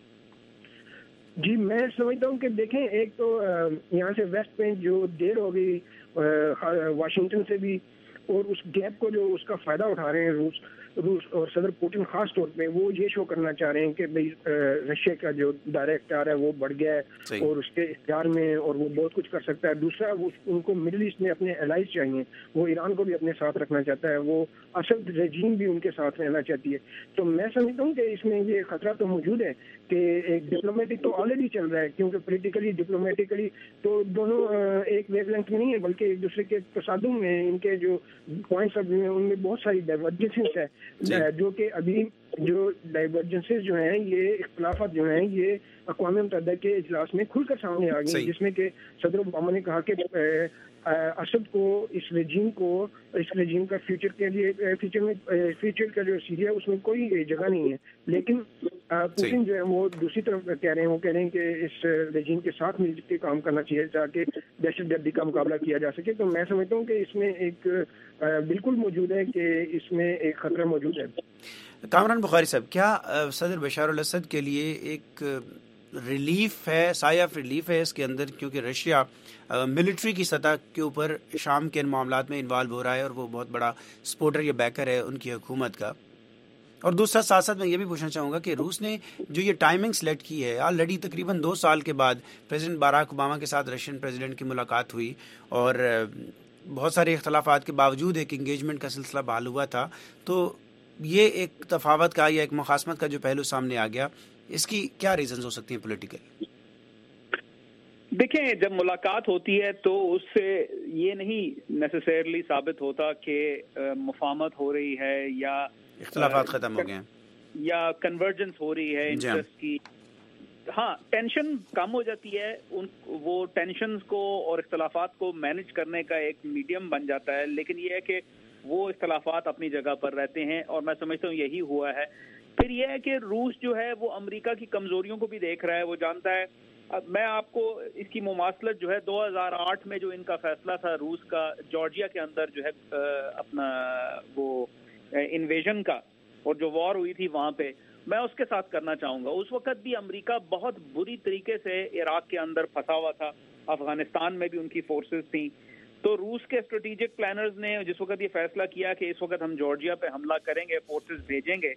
جی میں سمجھتا ہوں کہ دیکھیں, ایک تو یہاں سے ویسٹ پوائنٹ جو دیر ہو گئی واشنگٹن سے بھی, اور اس گیپ کو جو اس کا فائدہ اٹھا رہے ہیں روس اور صدر پوٹن خاص طور پہ, وہ یہ شو کرنا چاہ رہے ہیں کہ بھئی رشیا کا جو دائرہ اختیار ہے وہ بڑھ گیا ہے اور اس کے اختیار میں اور وہ بہت کچھ کر سکتا ہے. دوسرا ان کو مڈل ایسٹ میں اپنے الائز چاہیے, وہ ایران کو بھی اپنے ساتھ رکھنا چاہتا ہے, وہ اصل رجیم بھی ان کے ساتھ رہنا چاہتی ہے. تو میں سمجھتا ہوں کہ اس میں یہ خطرہ تو موجود ہے کہ ایک ڈپلومیٹک تو آلریڈی چل رہا ہے, کیونکہ پولیٹیکلی ڈپلومیٹیکلی تو دونوں ایک ویو لینتھ میں نہیں ہے بلکہ ایک دوسرے کے تصادم میں ان کے جو پوائنٹس اب جو ہیں ان میں بہت ساری ڈائیورجنسز ہے، جو کہ ابھی جو ڈائیورجنسز جو ہیں، یہ اختلافات جو ہیں، یہ اقوام متحدہ کے اجلاس میں کھل کر سامنے آ گئی، جس میں کہ صدر اوباما نے کہا کہ اسد کو اس رجیم کا فیوچر کے لیے فیوچر کا جو سیری ہے اس میں کوئی جگہ نہیں ہے، لیکن پوتن جو ہے وہ دوسری طرف کہہ رہے ہیں، وہ کہہ رہے ہیں کہ اس رجیم کے ساتھ مل کے کام کرنا چاہیے تاکہ دہشت گردی کا مقابلہ کیا جا سکے. تو میں سمجھتا ہوں کہ اس میں ایک بالکل موجود ہے کہ اس میں ایک خطرہ موجود ہے. کامران بخاری صاحب، کیا صدر بشار الاسد کے لیے ایک ریلیف ہے، سایہ آف ریلیف ہے اس کے اندر، کیونکہ رشیا ملٹری کی سطح کے اوپر شام کے ان معاملات میں انوالو ہو رہا ہے اور وہ بہت بڑا سپورٹر یا بیکر ہے ان کی حکومت کا. اور دوسرا ساتھ ساتھ میں یہ بھی پوچھنا چاہوں گا کہ روس نے جو یہ ٹائمنگ سلیکٹ کی ہے، آلریڈی تقریباً 2 سال کے بعد پریزیڈنٹ باراک اوباما کے ساتھ رشین پریزیڈنٹ کی ملاقات ہوئی اور بہت سارے اختلافات کے باوجود ایک انگیجمنٹ کا سلسلہ بحال ہوا تھا، تو یہ ایک تفاوت کا یا ایک مخاصمت کا جو پہلو سامنے آ گیا، اس کی کیا ریزنز ہو سکتی ہیں پولیٹیکل؟ دیکھیں، جب ملاقات ہوتی ہے تو اس سے یہ نہیں نیسیسرلی ثابت ہوتا کہ مفاہمت ہو رہی ہے یا اختلافات ختم ہو گئے ہیں یا کنورجنس ہو رہی ہے انٹرسٹ کی. ہاں، ٹینشن کم ہو جاتی ہے، وہ ٹینشنز کو اور اختلافات کو مینج کرنے کا ایک میڈیم بن جاتا ہے، لیکن یہ ہے کہ وہ اختلافات اپنی جگہ پر رہتے ہیں اور میں سمجھتا ہوں یہی ہوا ہے. پھر یہ ہے کہ روس جو ہے وہ امریکہ کی کمزوریوں کو بھی دیکھ رہا ہے، وہ جانتا ہے. میں آپ کو اس کی مماثلت جو ہے 2008 میں جو ان کا فیصلہ تھا روس کا جارجیا کے اندر جو ہے اپنا وہ انویژن کا اور جو وار ہوئی تھی وہاں پہ، میں اس کے ساتھ کرنا چاہوں گا. اس وقت بھی امریکہ بہت بری طریقے سے عراق کے اندر پھنسا ہوا تھا، افغانستان میں بھی ان کی فورسز تھیں. تو روس کے اسٹریٹجک پلانرز نے جس وقت یہ فیصلہ کیا کہ اس وقت ہم جارجیا پہ حملہ کریں گے، فورسز بھیجیں گے،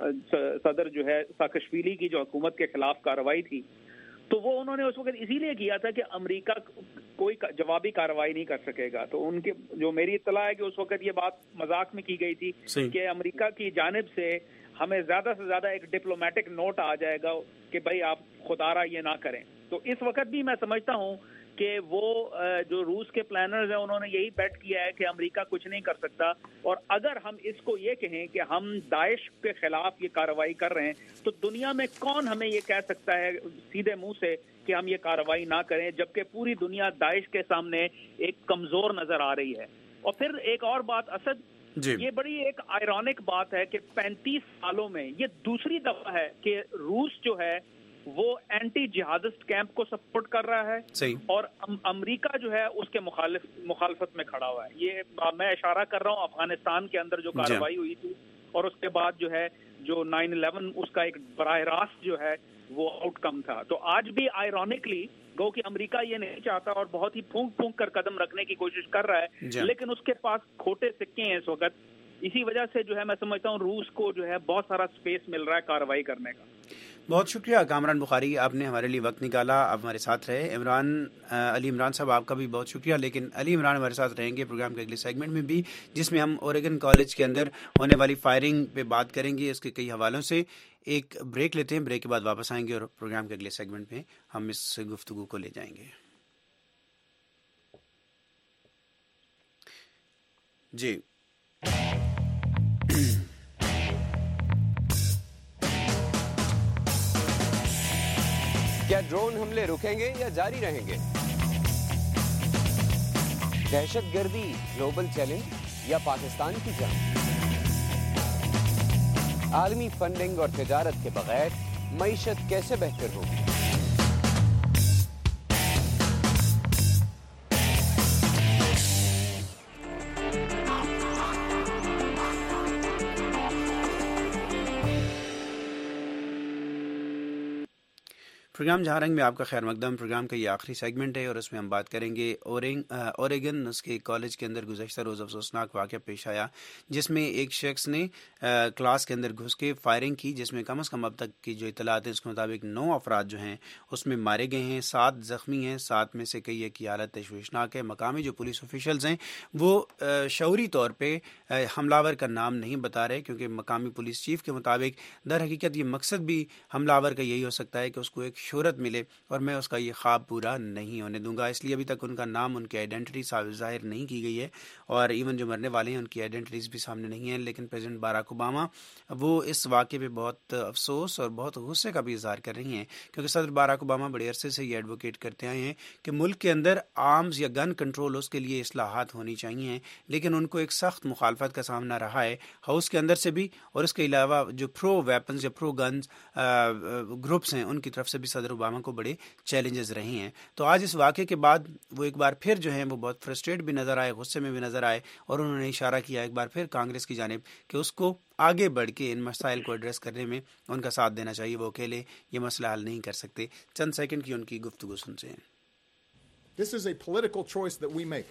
صدر جو ہے ساکاشویلی کی جو حکومت کے خلاف کارروائی تھی، تو وہ انہوں نے اس وقت اسی لیے کیا تھا کہ امریکہ کوئی جوابی کارروائی نہیں کر سکے گا. تو ان کے جو میری اطلاع ہے کہ اس وقت یہ بات مذاق میں کی گئی تھی کہ امریکہ کی جانب سے ہمیں زیادہ سے زیادہ ایک ڈپلومیٹک نوٹ آ جائے گا کہ بھائی آپ خدارہ یہ نہ کریں. تو اس وقت بھی میں سمجھتا ہوں کہ وہ جو روس کے پلانرز ہیں انہوں نے یہی بیٹ کیا ہے کہ امریکہ کچھ نہیں کر سکتا، اور اگر ہم اس کو یہ کہیں کہ ہم داعش کے خلاف یہ کارروائی کر رہے ہیں تو دنیا میں کون ہمیں یہ کہہ سکتا ہے سیدھے منہ سے کہ ہم یہ کارروائی نہ کریں، جبکہ پوری دنیا داعش کے سامنے ایک کمزور نظر آ رہی ہے. اور پھر ایک اور بات اسد، یہ بڑی ایک آئرونک بات ہے کہ 35 سالوں میں یہ دوسری دفعہ ہے کہ روس جو ہے وہ اینٹی جہادسٹ کیمپ کو سپورٹ کر رہا ہے اور امریکہ جو ہے اس کے مخالفت میں کھڑا ہوا ہے. یہ میں اشارہ کر رہا ہوں افغانستان کے اندر جو کارروائی ہوئی تھی اور اس کے بعد جو ہے جو 9/11 اس کا ایک براہ راست جو ہے وہ آؤٹ کم تھا. تو آج بھی آئرونکلی گو کہ امریکہ یہ نہیں چاہتا اور بہت ہی پھونک پھونک کر قدم رکھنے کی کوشش کر رہا ہے، لیکن اس کے پاس کھوٹے سکے ہیں اس وقت. اسی وجہ سے جو ہے میں سمجھتا ہوں روس کو جو ہے بہت سارا سپیس مل رہا ہے کارروائی کرنے کا. بہت شکریہ کامران بخاری، آپ نے ہمارے لیے وقت نکالا، آپ ہمارے ساتھ رہے. علی عمران صاحب آپ کا بھی بہت شکریہ. لیکن علی عمران ہمارے ساتھ رہیں گے پروگرام کے اگلے سیگمنٹ میں بھی، جس میں ہم اوریگن کالج کے اندر ہونے والی فائرنگ پہ بات کریں گے، اس کے کئی حوالوں سے. ایک بریک لیتے ہیں، بریک کے بعد واپس آئیں گے اور پروگرام کے اگلے سیگمنٹ میں ہم اس گفتگو کو لے جائیں گے. جی کیا ڈرون حملے رکیں گے یا جاری رہیں گے؟ دہشت گردی گلوبل چیلنج یا پاکستان کی جنگ؟ عالمی فنڈنگ اور تجارت کے بغیر معیشت کیسے بہتر ہوگی؟ پروگرام جہاں رنگ میں آپ کا خیر مقدم. پروگرام کا یہ آخری سیگمنٹ ہے اور اس میں ہم بات کریں گے اوریگن اس کے کالج کے اندر گزشتہ روز افسوسناک واقعہ پیش آیا، جس میں ایک شخص نے کلاس کے اندر گھس کے فائرنگ کی، جس میں کم از کم اب تک کی جو اطلاعات ہیں اس کے مطابق 9 افراد جو ہیں اس میں مارے گئے ہیں، 7 زخمی ہیں، 7 میں سے کئی کی حالت تشویشناک ہے. مقامی جو پولیس آفیشلز ہیں وہ شعوری طور پہ حملہ ور کا نام نہیں بتا رہے، کیونکہ مقامی پولیس چیف کے مطابق در حقیقت یہ مقصد بھی حملہ ور کا یہی ہو سکتا ہے کہ اس کو ایک شہرت ملے اور میں اس کا یہ خواب پورا نہیں ہونے دوں گا. اس لیے ابھی تک ان کا نام، ان کی آئیڈینٹی ظاہر نہیں کی گئی ہے اور ایون جو مرنے والے ہیں ان کی آئیڈینٹیز بھی سامنے نہیں ہیں. لیکن پریزیڈنٹ باراک اوباما وہ اس واقعے پہ بہت افسوس اور بہت غصے کا بھی اظہار کر رہی ہیں، کیونکہ صدر باراک اوباما بڑے عرصے سے یہ ایڈوکیٹ کرتے آئے ہیں کہ ملک کے اندر آرمز یا گن کنٹرول، اس کے لیے اصلاحات ہونی چاہیے. لیکن ان کو ایک سخت مخالفت کا سامنا رہا ہے ہاؤس کے اندر سے بھی، اور اس کے علاوہ جو پرو ویپنز یا پرو گنز گروپس ہیں ان کی طرف سے بھی صدر اوباما کو بڑے چیلنجز رہے ہیں. تو آج اس واقعے کے بعد وہ ایک بار پھر جو ہیں وہ بہت فرسٹریٹ بھی نظر آئے، غصے میں بھی نظر آئے، اور انہوں نے اشارہ کیا ایک بار پھر کانگریس کی جانب کہ اس کو آگے بڑھ کے ان مسائل کو ایڈریس کرنے میں ان کا ساتھ دینا چاہیے. وہ اکیلے یہ مسئلہ حل نہیں کر سکتے. چند سیکنڈ کی ان کی گفتگو سنتے ہیں. This is a political choice that we make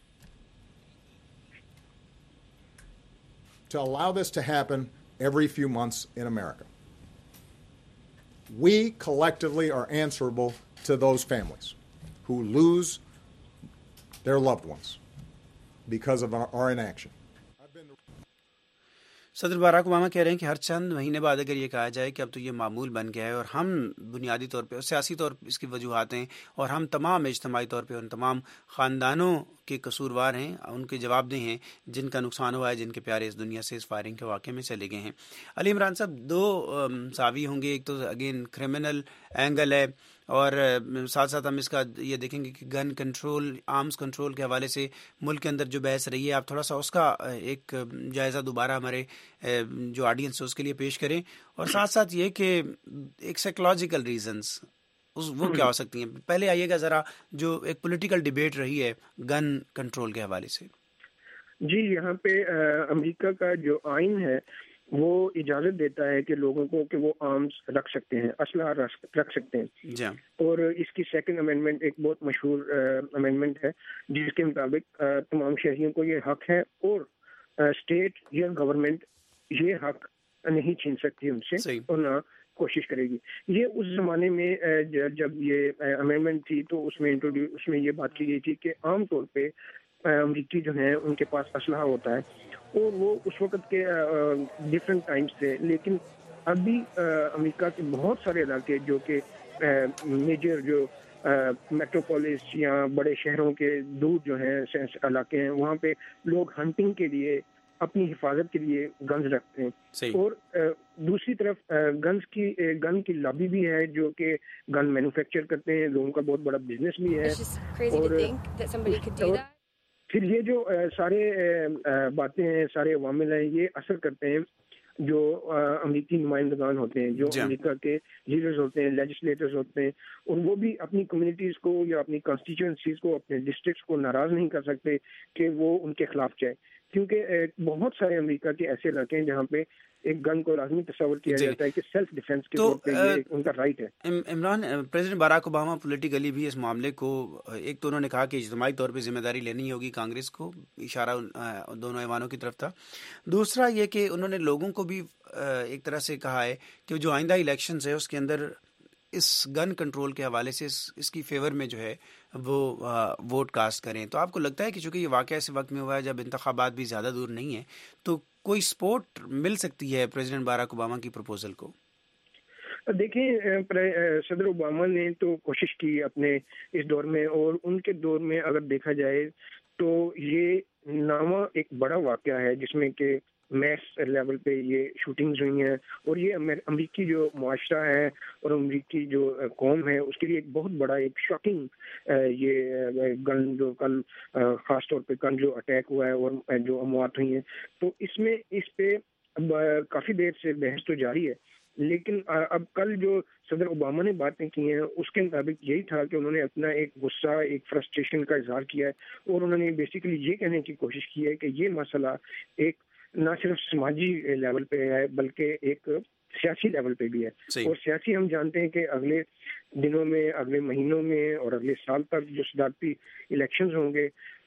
to allow this to happen every few months in America. We collectively are answerable to those families who lose their loved ones because of our inaction. صدر Barack Obama کہہ رہے ہیں کہ ہر چند مہینے بعد اگر یہ کہا جائے کہ اب تو یہ معمول بن گیا ہے اور ہم بنیادی طور پہ اور سیاسی طور پہ اس کی وجوہات ہیں اور ہم تمام اجتماعی طور پہ ان تمام خاندانوں کے قصوروار ہیں، ان کے جواب دہ ہیں جن کا نقصان ہوا ہے، جن کے پیارے اس دنیا سے اس فائرنگ کے واقعے میں چلے گئے ہیں. علی عمران صاحب، دو زاویے ہوں گے. ایک تو اگین کرمنل اینگل ہے اور ساتھ ساتھ ہم اس کا یہ دیکھیں گے کہ گن کنٹرول، آرمز کنٹرول کے حوالے سے ملک کے اندر جو بحث رہی ہے، آپ تھوڑا سا اس کا ایک جائزہ دوبارہ ہمارے جو آڈینس ہے اس کے لیے پیش کریں، اور ساتھ ساتھ یہ کہ ایک سائیکولوجیکل ریزنز وہ کیا ہو سکتی ہیں. پہلے آئیے گا ذرا جو ایک پولیٹیکل ڈیبیٹ رہی ہے گن کنٹرول کے حوالے سے. جی، یہاں پہ امریکہ کا جو آئین ہے وہ اجازت دیتا ہے کہ لوگوں کو کہ وہ آرمز رکھ سکتے ہیں، اسلحہ رکھ سکتے ہیں. جی. اور اس کی سیکنڈ امینڈمنٹ ایک بہت مشہور امینڈمنٹ ہے جس کے مطابق تمام شہریوں کو یہ حق ہے اور اسٹیٹ یا گورنمنٹ یہ حق نہیں چھین سکتی ان سے اور نہ کوشش کرے گی. یہ اس زمانے میں جب یہ امینڈمنٹ تھی تو اس میں یہ بات کی گئی تھی کہ عام طور پہ امریکی جو ہیں ان کے پاس اسلحہ ہوتا ہے اور وہ اس وقت کے ڈفرینٹ ٹائمز تھے. لیکن ابھی امریکہ کے بہت سارے علاقے جو کہ میجر جو میٹروپولس یا بڑے شہروں کے دور جو ہیں علاقے ہیں، وہاں پہ لوگ ہنٹنگ کے لیے، اپنی حفاظت کے لیے گنز رکھتے ہیں. اور دوسری طرف گن کی لابی بھی ہے جو کہ گن مینوفیکچر کرتے ہیں، لوگوں کا بہت بڑا بزنس بھی ہے. اور پھر یہ جو سارے باتیں ہیں، سارے عوامل ہیں، یہ اثر کرتے ہیں جو امریکی نمائندگان ہوتے ہیں، جو امریکہ کے لیڈرز ہوتے ہیں، لیجسلیٹرز ہوتے ہیں، اور وہ بھی اپنی کمیونٹیز کو یا اپنی کانسٹیچوئنسیز کو، اپنے ڈسٹرکٹس کو ناراض نہیں کر سکتے کہ وہ ان کے خلاف جائے، کیونکہ بہت سارے امریکہ کے ایسے علاقے ہیں جہاں پہ ایک گن کو لازمی تصور کیا جاتا ہے کہ سیلف ڈیفینس کے طور پہ یہ ان کا رائٹ ہے. Imran, president Barack Obama politically بھی اس معاملے کو، ایک تو انہوں نے کہا کہ اجتماعی طور پہ ذمہ داری لینی ہوگی کانگریس کو، اشارہ دونوں ایوانوں کی طرف تھا. دوسرا یہ کہ انہوں نے لوگوں کو بھی ایک طرح سے کہا ہے کہ جو آئندہ الیکشنز ہے اس کے اندر اس گن کنٹرول کے حوالے سے اس کی فیور میں جو ہے وہ ووٹ کاسٹ کریں. تو آپ کو لگتا ہے کہ چونکہ یہ واقعہ ایسے وقت میں ہوا ہے جب انتخابات بھی زیادہ دور نہیں ہیں، تو کوئی سپورٹ مل سکتی ہے پریزیڈنٹ باراک اوباما کی پروپوزل کو؟ دیکھیں، صدر اوباما نے تو کوشش کی اپنے اس دور میں، اور ان کے دور میں اگر دیکھا جائے تو یہ نامہ ایک بڑا واقعہ ہے جس میں کہ میس لیول پہ یہ شوٹنگز ہوئی ہیں، اور یہ امریکی جو معاشرہ ہے اور امریکی جو قوم ہے اس کے لیے ایک بہت بڑا ایک شاکنگ یہ گن جو کل خاص طور پہ کل جو اٹیک ہوا ہے اور جو اموات ہوئی ہیں، تو اس پہ اب کافی دیر سے بحث تو جاری ہے. لیکن اب کل جو صدر اوباما نے باتیں کی ہیں اس کے مطابق یہی تھا کہ انہوں نے اپنا ایک غصہ، ایک فرسٹریشن کا اظہار کیا ہے، اور انہوں نے بیسیکلی یہ کہنے کی کوشش کی ہے کہ یہ مسئلہ ایک نہ صرف سماجی لیول پہ ہے بلکہ ایک سیاسی لیول پہ بھی ہے. اور سیاسی ہم جانتے ہیں کہ اگلے دنوں میں، اگلے مہینوں میں اور اگلے سال تک جو صدارتی الیکشنز ہوں گے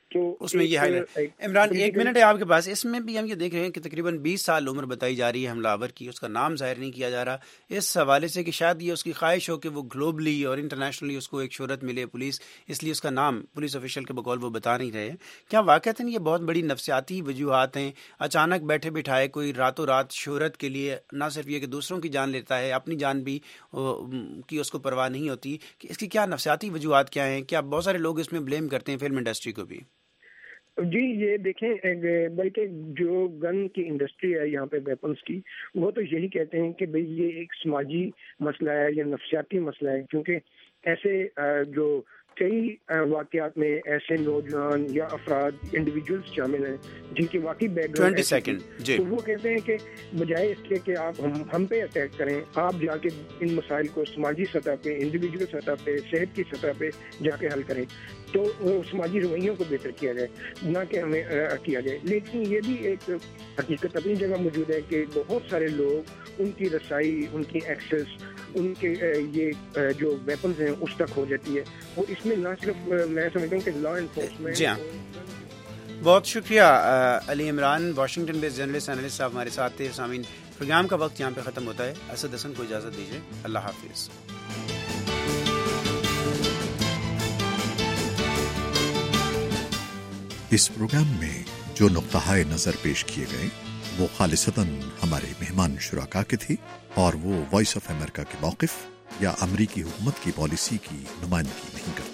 تو اس میں یہ ہے عمران 1 منٹ ہے آپ کے پاس. اس میں بھی ہم یہ دیکھ رہے ہیں کہ تقریباً 20 سال عمر بتائی جا رہی ہے حملہ آور کی, اس کا نام ظاہر نہیں کیا جا رہا اس حوالے سے کہ شاید یہ اس کی خواہش ہو کہ وہ گلوبلی اور انٹرنیشنلی اس کو ایک شہرت ملے پولیس, اس لیے اس کا نام پولیس آفیشل کے بقول وہ بتا نہیں رہے. کیا واقعتاً یہ بہت بڑی نفسیاتی وجوہات ہیں؟ اچانک بیٹھے بٹھائے کوئی راتوں رات شہرت کے لیے نہ صرف یہ کہ دوسروں کی جان لیتا ہے, اپنی جان بھی کی اس کو پرواہ نہیں ہوتی, کہ اس کی کیا نفسیاتی وجوہات کیا ہیں؟ کیا بہت سارے لوگ اس میں بلیم کرتے ہیں فلم انڈسٹری کو بھی؟ جی یہ دیکھیں, بلکہ جو گن کی انڈسٹری ہے یہاں پہ ویپنس کی, وہ تو یہی کہتے ہیں کہ بھئی یہ ایک سماجی مسئلہ ہے یا نفسیاتی مسئلہ ہے, کیونکہ ایسے جو کئی واقعات میں ایسے نوجوان یا افراد انڈیویجولس شامل ہیں جن کی واقعی بیک گراؤنڈ تو وہ کہتے ہیں کہ بجائے اس کے کہ آپ ہم پہ اٹیک کریں, آپ جا کے ان مسائل کو سماجی سطح پہ, انڈیویجول سطح پہ, صحت کی سطح پہ جا کے حل کریں تو سماجی رویوں کو بہتر کیا جائے, نہ کہ ہمیں کیا جائے. لیکن یہ بھی ایک حقیقت اپنی جگہ موجود ہے کہ بہت سارے لوگ ان کی رسائی, ان کی ایکسیس, ان کے یہ جو ویپنز ہیں اس تک ہو جاتی ہے. وہ اس میں نہ صرف میں سمجھتا ہوں کہ لا انفورسمنٹ. جی ہاں, بہت شکریہ Ali Imran, Washington base journalist analyst صاحب ہمارے ساتھ تھے. سامعین, پروگرام کا وقت یہاں پہ ختم ہوتا ہے. اسد حسن کو اجازت دیجیے, اللہ حافظ. اس پروگرام میں جو نقطہ نظر پیش کیے گئے وہ خالصتاً ہمارے مہمان شرکا کے تھے اور وہ وائس آف امریکہ کے موقف یا امریکی حکومت کی پالیسی کی نمائندگی نہیں کرتے.